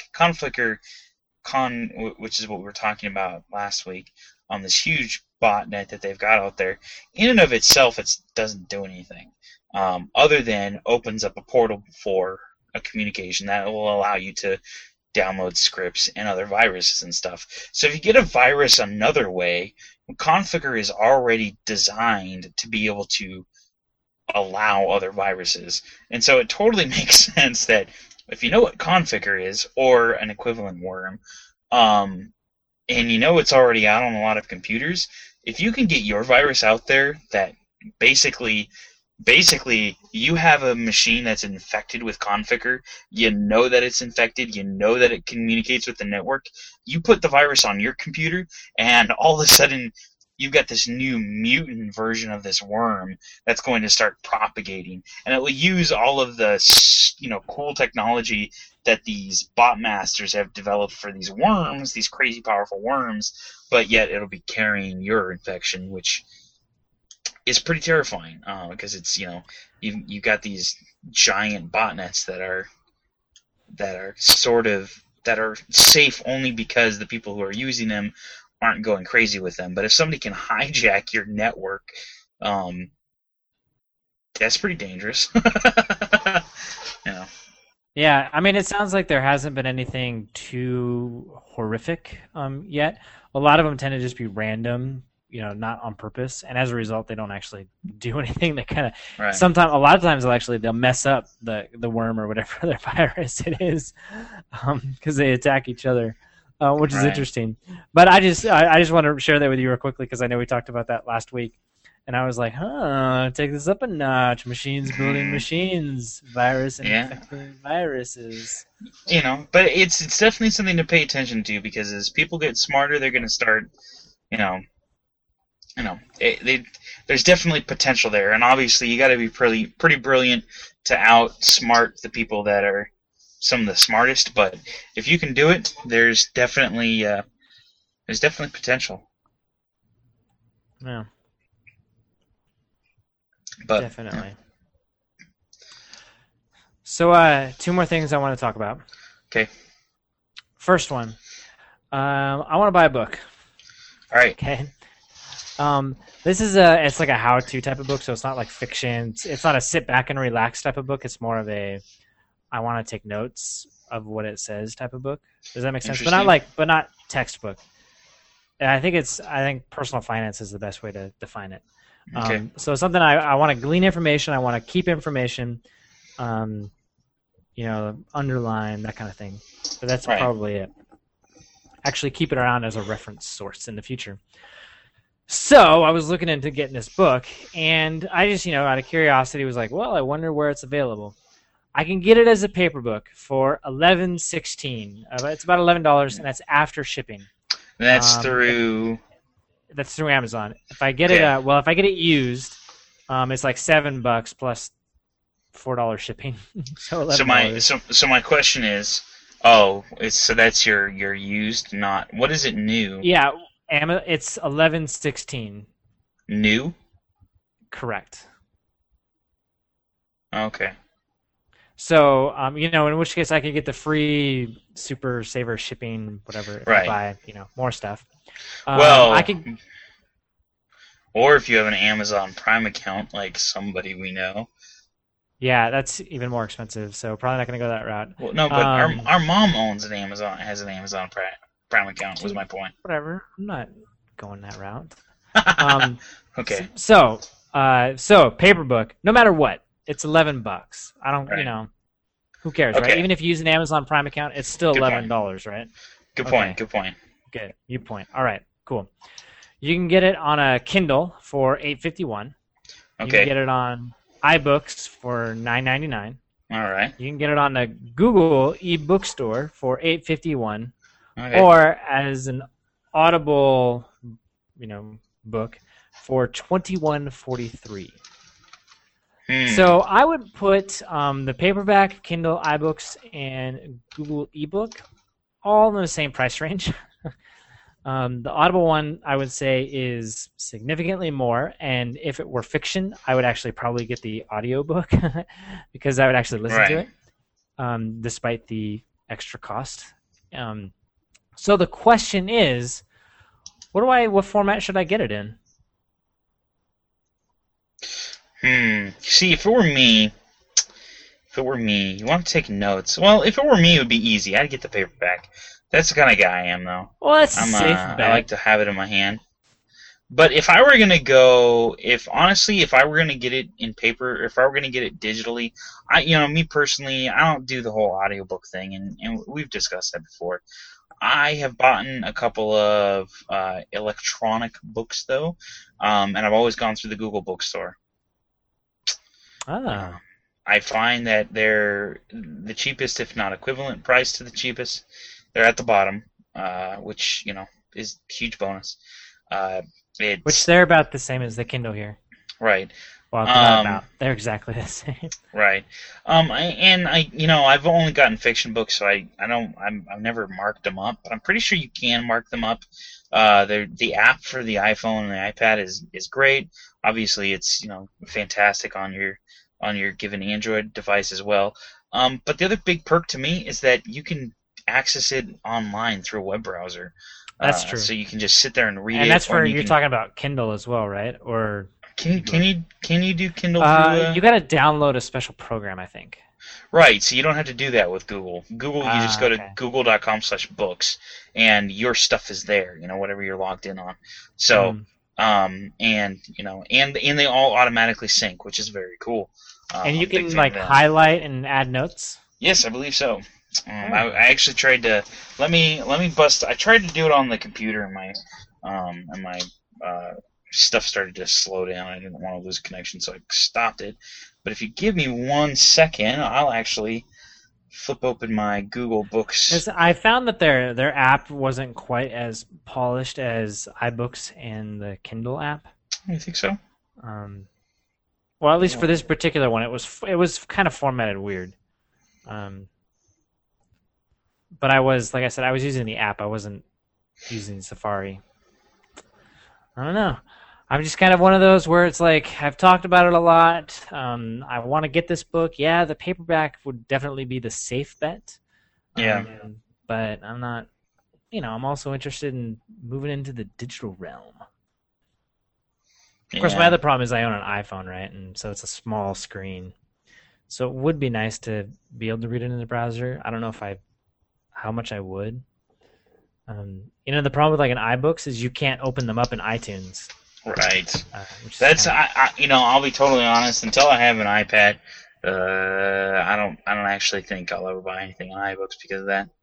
which is what we were talking about last week, on this huge botnet that they've got out there. In and of itself, it doesn't do anything other than opens up a portal for a communication that will allow you to download scripts and other viruses and stuff. So if you get a virus another way, Conficker is already designed to be able to allow other viruses. And so it totally makes sense that if you know what Conficker is, or an equivalent worm, and you know it's already out on a lot of computers, if you can get your virus out there that basically you have a machine that's infected with Conficker, you know that it's infected, you know that it communicates with the network, you put the virus on your computer, and all of a sudden you've got this new mutant version of this worm that's going to start propagating, and it will use all of the cool technology that these bot masters have developed for these worms, these crazy powerful worms, but yet it'll be carrying your infection, which is pretty terrifying, because it's you've got these giant botnets that are safe only because the people who are using them aren't going crazy with them. But if somebody can hijack your network, that's pretty dangerous. Yeah, I mean, it sounds like there hasn't been anything too horrific yet. A lot of them tend to just be random, not on purpose, and as a result, they don't actually do anything. They kind of a lot of times they'll mess up the worm or whatever their virus it is, because they attack each other, which is interesting. But I just want to share that with you real quickly because I know we talked about that last week. And I was like, take this up a notch. Machines building machines. Virus and infecting viruses. But it's definitely something to pay attention to, because as people get smarter, they're going to start, there's definitely potential there. And obviously you got to be pretty brilliant to outsmart the people that are some of the smartest. But if you can do it, there's definitely potential. Yeah. But, definitely. So, 2 more things I want to talk about. Okay. First one, I want to buy a book. All right. Okay. This is it's like a how-to type of book, so it's not like fiction. It's not a sit back and relax type of book. It's more of a I want to take notes of what it says type of book. Does that make sense? But not textbook. And I think personal finance is the best way to define it. Okay. So something I want to glean information, I want to keep information, underline, that kind of thing. But that's probably it. Actually keep it around as a reference source in the future. So I was looking into getting this book, and I just, out of curiosity was like, well, I wonder where it's available. I can get it as a paper book for $11.16. It's about $11, and that's after shipping. That's through... That's through Amazon. If I get it used, it's like $7 plus $4 shipping. So $11. So my question is, so that's your used, not what is it new? Yeah, it's $11.16. New? Correct. Okay. So in which case I could get the free Super Saver shipping, whatever, if I buy more stuff. Well, or if you have an Amazon Prime account, like somebody we know. Yeah, that's even more expensive, so probably not going to go that route. Well, no, but our mom has an Amazon Prime account. Was my point. Whatever, I'm not going that route. Okay. So paper book, no matter what, it's $11. I don't, who cares, right? Even if you use an Amazon Prime account, it's still $11, right? Good point. Good point. Good. You point. All right. Cool. You can get it on a Kindle for $8.51. You can get it on iBooks for $9.99. All right. You can get it on the Google eBook Store for $8.51, or as an Audible, book for $21.43. So I would put the paperback, Kindle, iBooks, and Google eBook all in the same price range. The Audible one, I would say, is significantly more, and if it were fiction, I would actually probably get the audiobook because I would actually listen to it, despite the extra cost. So the question is, what format should I get it in? See, if it were me, If it were me, you want to take notes. Well, if it were me, it would be easy. I'd get the paperback. That's the kind of guy I am, though. Well, that's a safe bet. I like to have it in my hand. But if I were gonna go, if I were gonna get it in paper, if I were gonna get it digitally, me personally, I don't do the whole audiobook thing, and we've discussed that before. I have bought a couple of electronic books though, and I've always gone through the Google Bookstore. Ah. I find that they're the cheapest, if not equivalent price to the cheapest. They're at the bottom, which is a huge bonus. Which they're about the same as the Kindle here. Right. Well, they're exactly the same. Right. I've only gotten fiction books, so I've never marked them up, but I'm pretty sure you can mark them up. The app for the iPhone and the iPad is great. Obviously, it's fantastic on your given Android device as well. But the other big perk to me is that you can access it online through a web browser. That's true. So you can just sit there and read it. And that's for you're talking about Kindle as well, right? Or can you do Kindle? You got to download a special program, I think. Right. So you don't have to do that with Google. You just go to google.com/books, and your stuff is there. Whatever you're logged in on. So and they all automatically sync, which is very cool. And you can highlight and add notes. Yes, I believe so. I actually tried to let me bust. I tried to do it on the computer, and my stuff started to slow down. I didn't want to lose connection, so I stopped it. But if you give me 1 second, I'll actually flip open my Google Books. I found that their app wasn't quite as polished as iBooks and the Kindle app. You think so? Well, at least for this particular one, it was kind of formatted weird. But I was using the app. I wasn't using Safari. I don't know. I'm just kind of one of those where it's like I've talked about it a lot. I want to get this book. Yeah, the paperback would definitely be the safe bet. Yeah. But I'm not. I'm also interested in moving into the digital realm. Of course, my other problem is I own an iPhone, right? And so it's a small screen. So it would be nice to be able to read it in the browser. I don't know how much I would. The problem with an iBooks is you can't open them up in iTunes. Right. That's I'll be totally honest. Until I have an iPad, I don't actually think I'll ever buy anything on iBooks because of that.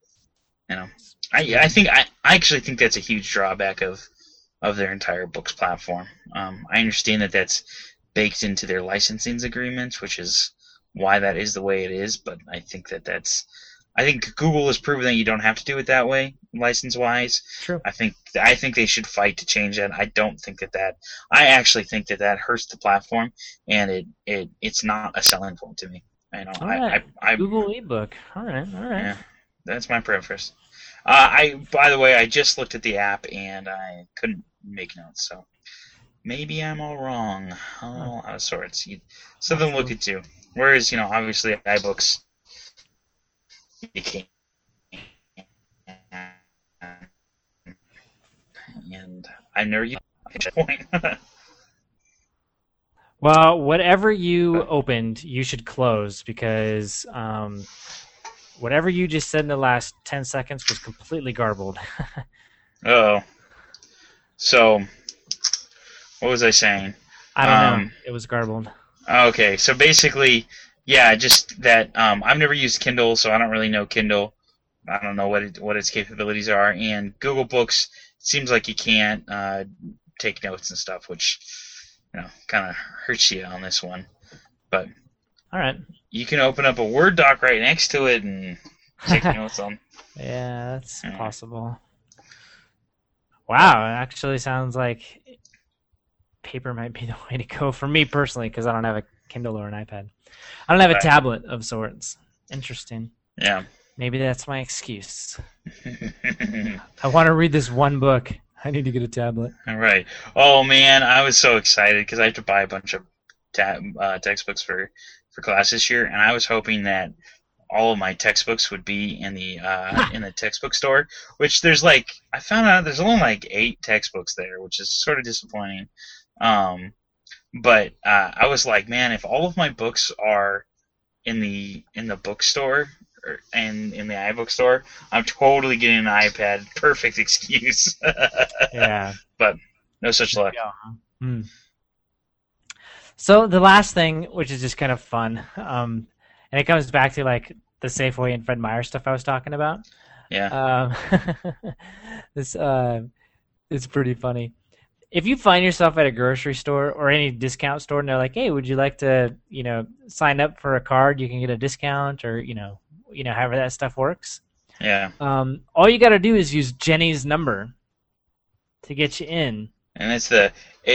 I actually think that's a huge drawback of their entire books platform. I understand that that's baked into their licensing agreements, which is why that is the way it is. But I think I think Google has proven that you don't have to do it that way, license-wise. True. I think they should fight to change that. I don't think that. I actually think that hurts the platform, and it's not a selling point to me. All right. Google ebook. All right. Yeah, that's my preference. By the way, I just looked at the app and I couldn't make notes, so maybe I'm all wrong. All out of sorts. Something to look into. Whereas, obviously iBooks. And I've never used that point. Well, whatever you opened, you should close because whatever you just said in the last 10 seconds was completely garbled. Oh. So, what was I saying? I don't know. It was garbled. Okay, so basically, yeah, just that I've never used Kindle, so I don't really know Kindle. I don't know what its capabilities are. And Google Books, it seems like you can't take notes and stuff, which kind of hurts you on this one. But all right, you can open up a Word doc right next to it and take notes on. Yeah, that's possible. Wow, it actually sounds like paper might be the way to go for me personally because I don't have a Kindle or an iPad. I don't have a tablet of sorts. Interesting. Yeah. Maybe that's my excuse. I want to read this one book. I need to get a tablet. All right. Oh, man, I was so excited because I have to buy a bunch of textbooks for class this year, and I was hoping that all of my textbooks would be in the textbook store, which I found out there's only 8 textbooks there, which is sort of disappointing. But I was like, man, if all of my books are in the bookstore and in the iBookstore, I'm totally getting an iPad. Perfect excuse. Yeah. But no such luck. Yeah. So the last thing, which is just kind of fun, and it comes back to like the Safeway and Fred Meyer stuff I was talking about. Yeah. This it's pretty funny. If you find yourself at a grocery store or any discount store and they're like, "Hey, would you like to, sign up for a card? You can get a discount," or however that stuff works. Yeah. All you got to do is use Jenny's number to get you in. And it's the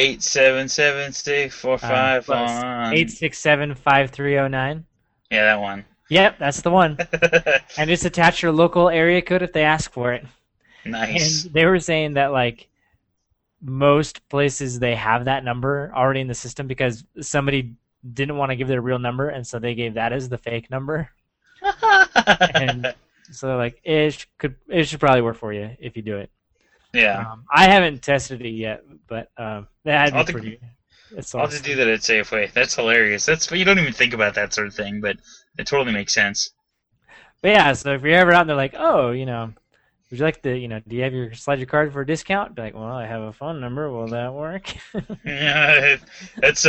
877-645-1. 867-5309. Yeah, that one. Yep, that's the one. And just attach your local area code if they ask for it. Nice. And they were saying that like most places they have that number already in the system because somebody didn't want to give their real number, and so they gave that as the fake number. And so like it should probably work for you if you do it. Yeah. I haven't tested it yet, but that'd be pretty. I'll just do that at Safeway. That's hilarious. You don't even think about that sort of thing, but it totally makes sense. But yeah, so if you're ever out and they're like, "Oh, would you like to, do you have your slide your card for a discount?" Be like, "Well, I have a phone number. Will that work?" Yeah, that's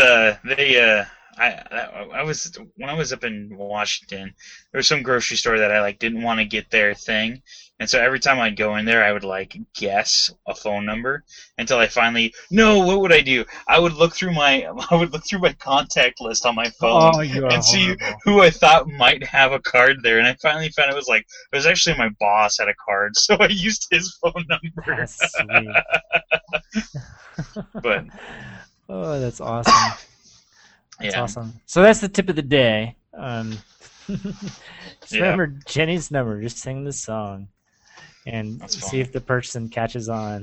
I was when I was up in Washington, there was some grocery store that I like didn't want to get their thing, and so every time I'd go in there, I would like guess a phone number until I finally what would I do? I would look through my contact list on my phone and see who I thought might have a card there, and I finally found it was actually my boss had a card, so I used his phone number. That's sweet. But oh, that's awesome. That's awesome. So that's the tip of the day. Just remember Jenny's number. Just sing the song and see if the person catches on.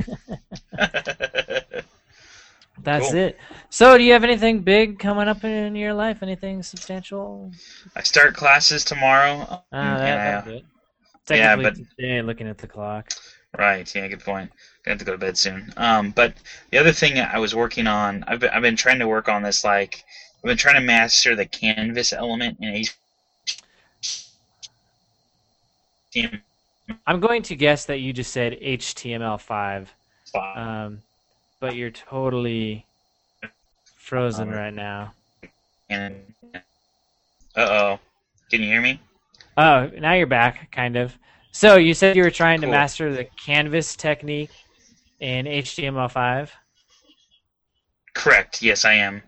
That's it. So do you have anything big coming up in your life? Anything substantial? I start classes tomorrow. That's good. Technically today, looking at the clock. Right. Yeah. Good point. Gonna have to go to bed soon. But the other thing I was working on, I've been trying to work on this. Like, I've been trying to master the canvas element in HTML. I'm going to guess that you just said HTML5. But you're totally frozen right now. And can you hear me? Oh, now you're back, kind of. So you said you were trying to master the canvas technique in HTML5? Correct. Yes, I am.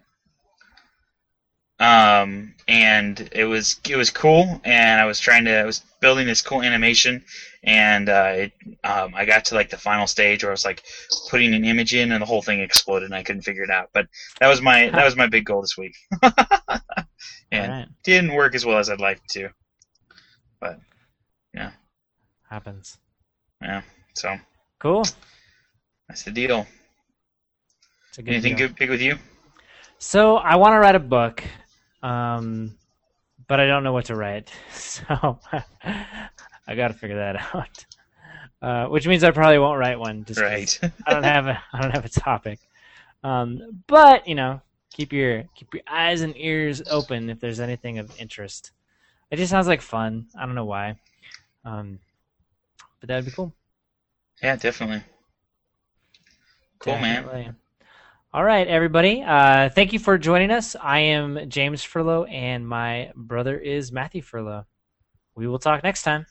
And it was cool, and I was building this cool animation, and I got to like the final stage where I was like putting an image in, and the whole thing exploded, and I couldn't figure it out. But that was my big goal this week, and didn't work as well as I'd like it to. But yeah, happens. Yeah. So cool. That's the deal. Anything big with you? So I want to write a book, but I don't know what to write. So I got to figure that out. Which means I probably won't write one. Just right. I don't have a topic. But keep your eyes and ears open if there's anything of interest. It just sounds like fun. I don't know why. But that'd be cool. Yeah, definitely. Cool, man. All right, everybody. Thank you for joining us. I am James Furlow, and my brother is Matthew Furlow. We will talk next time.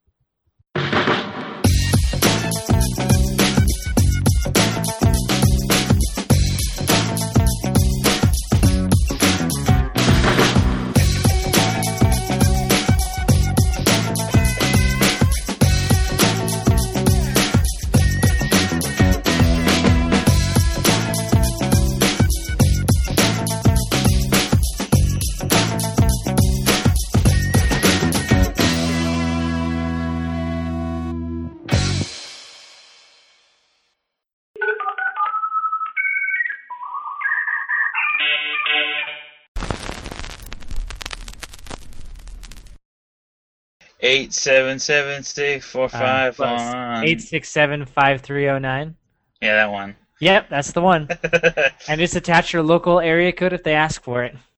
Eight 877-645-1. 867-5309. Yeah, that one. Yep, that's the one. And just attach your local area code if they ask for it.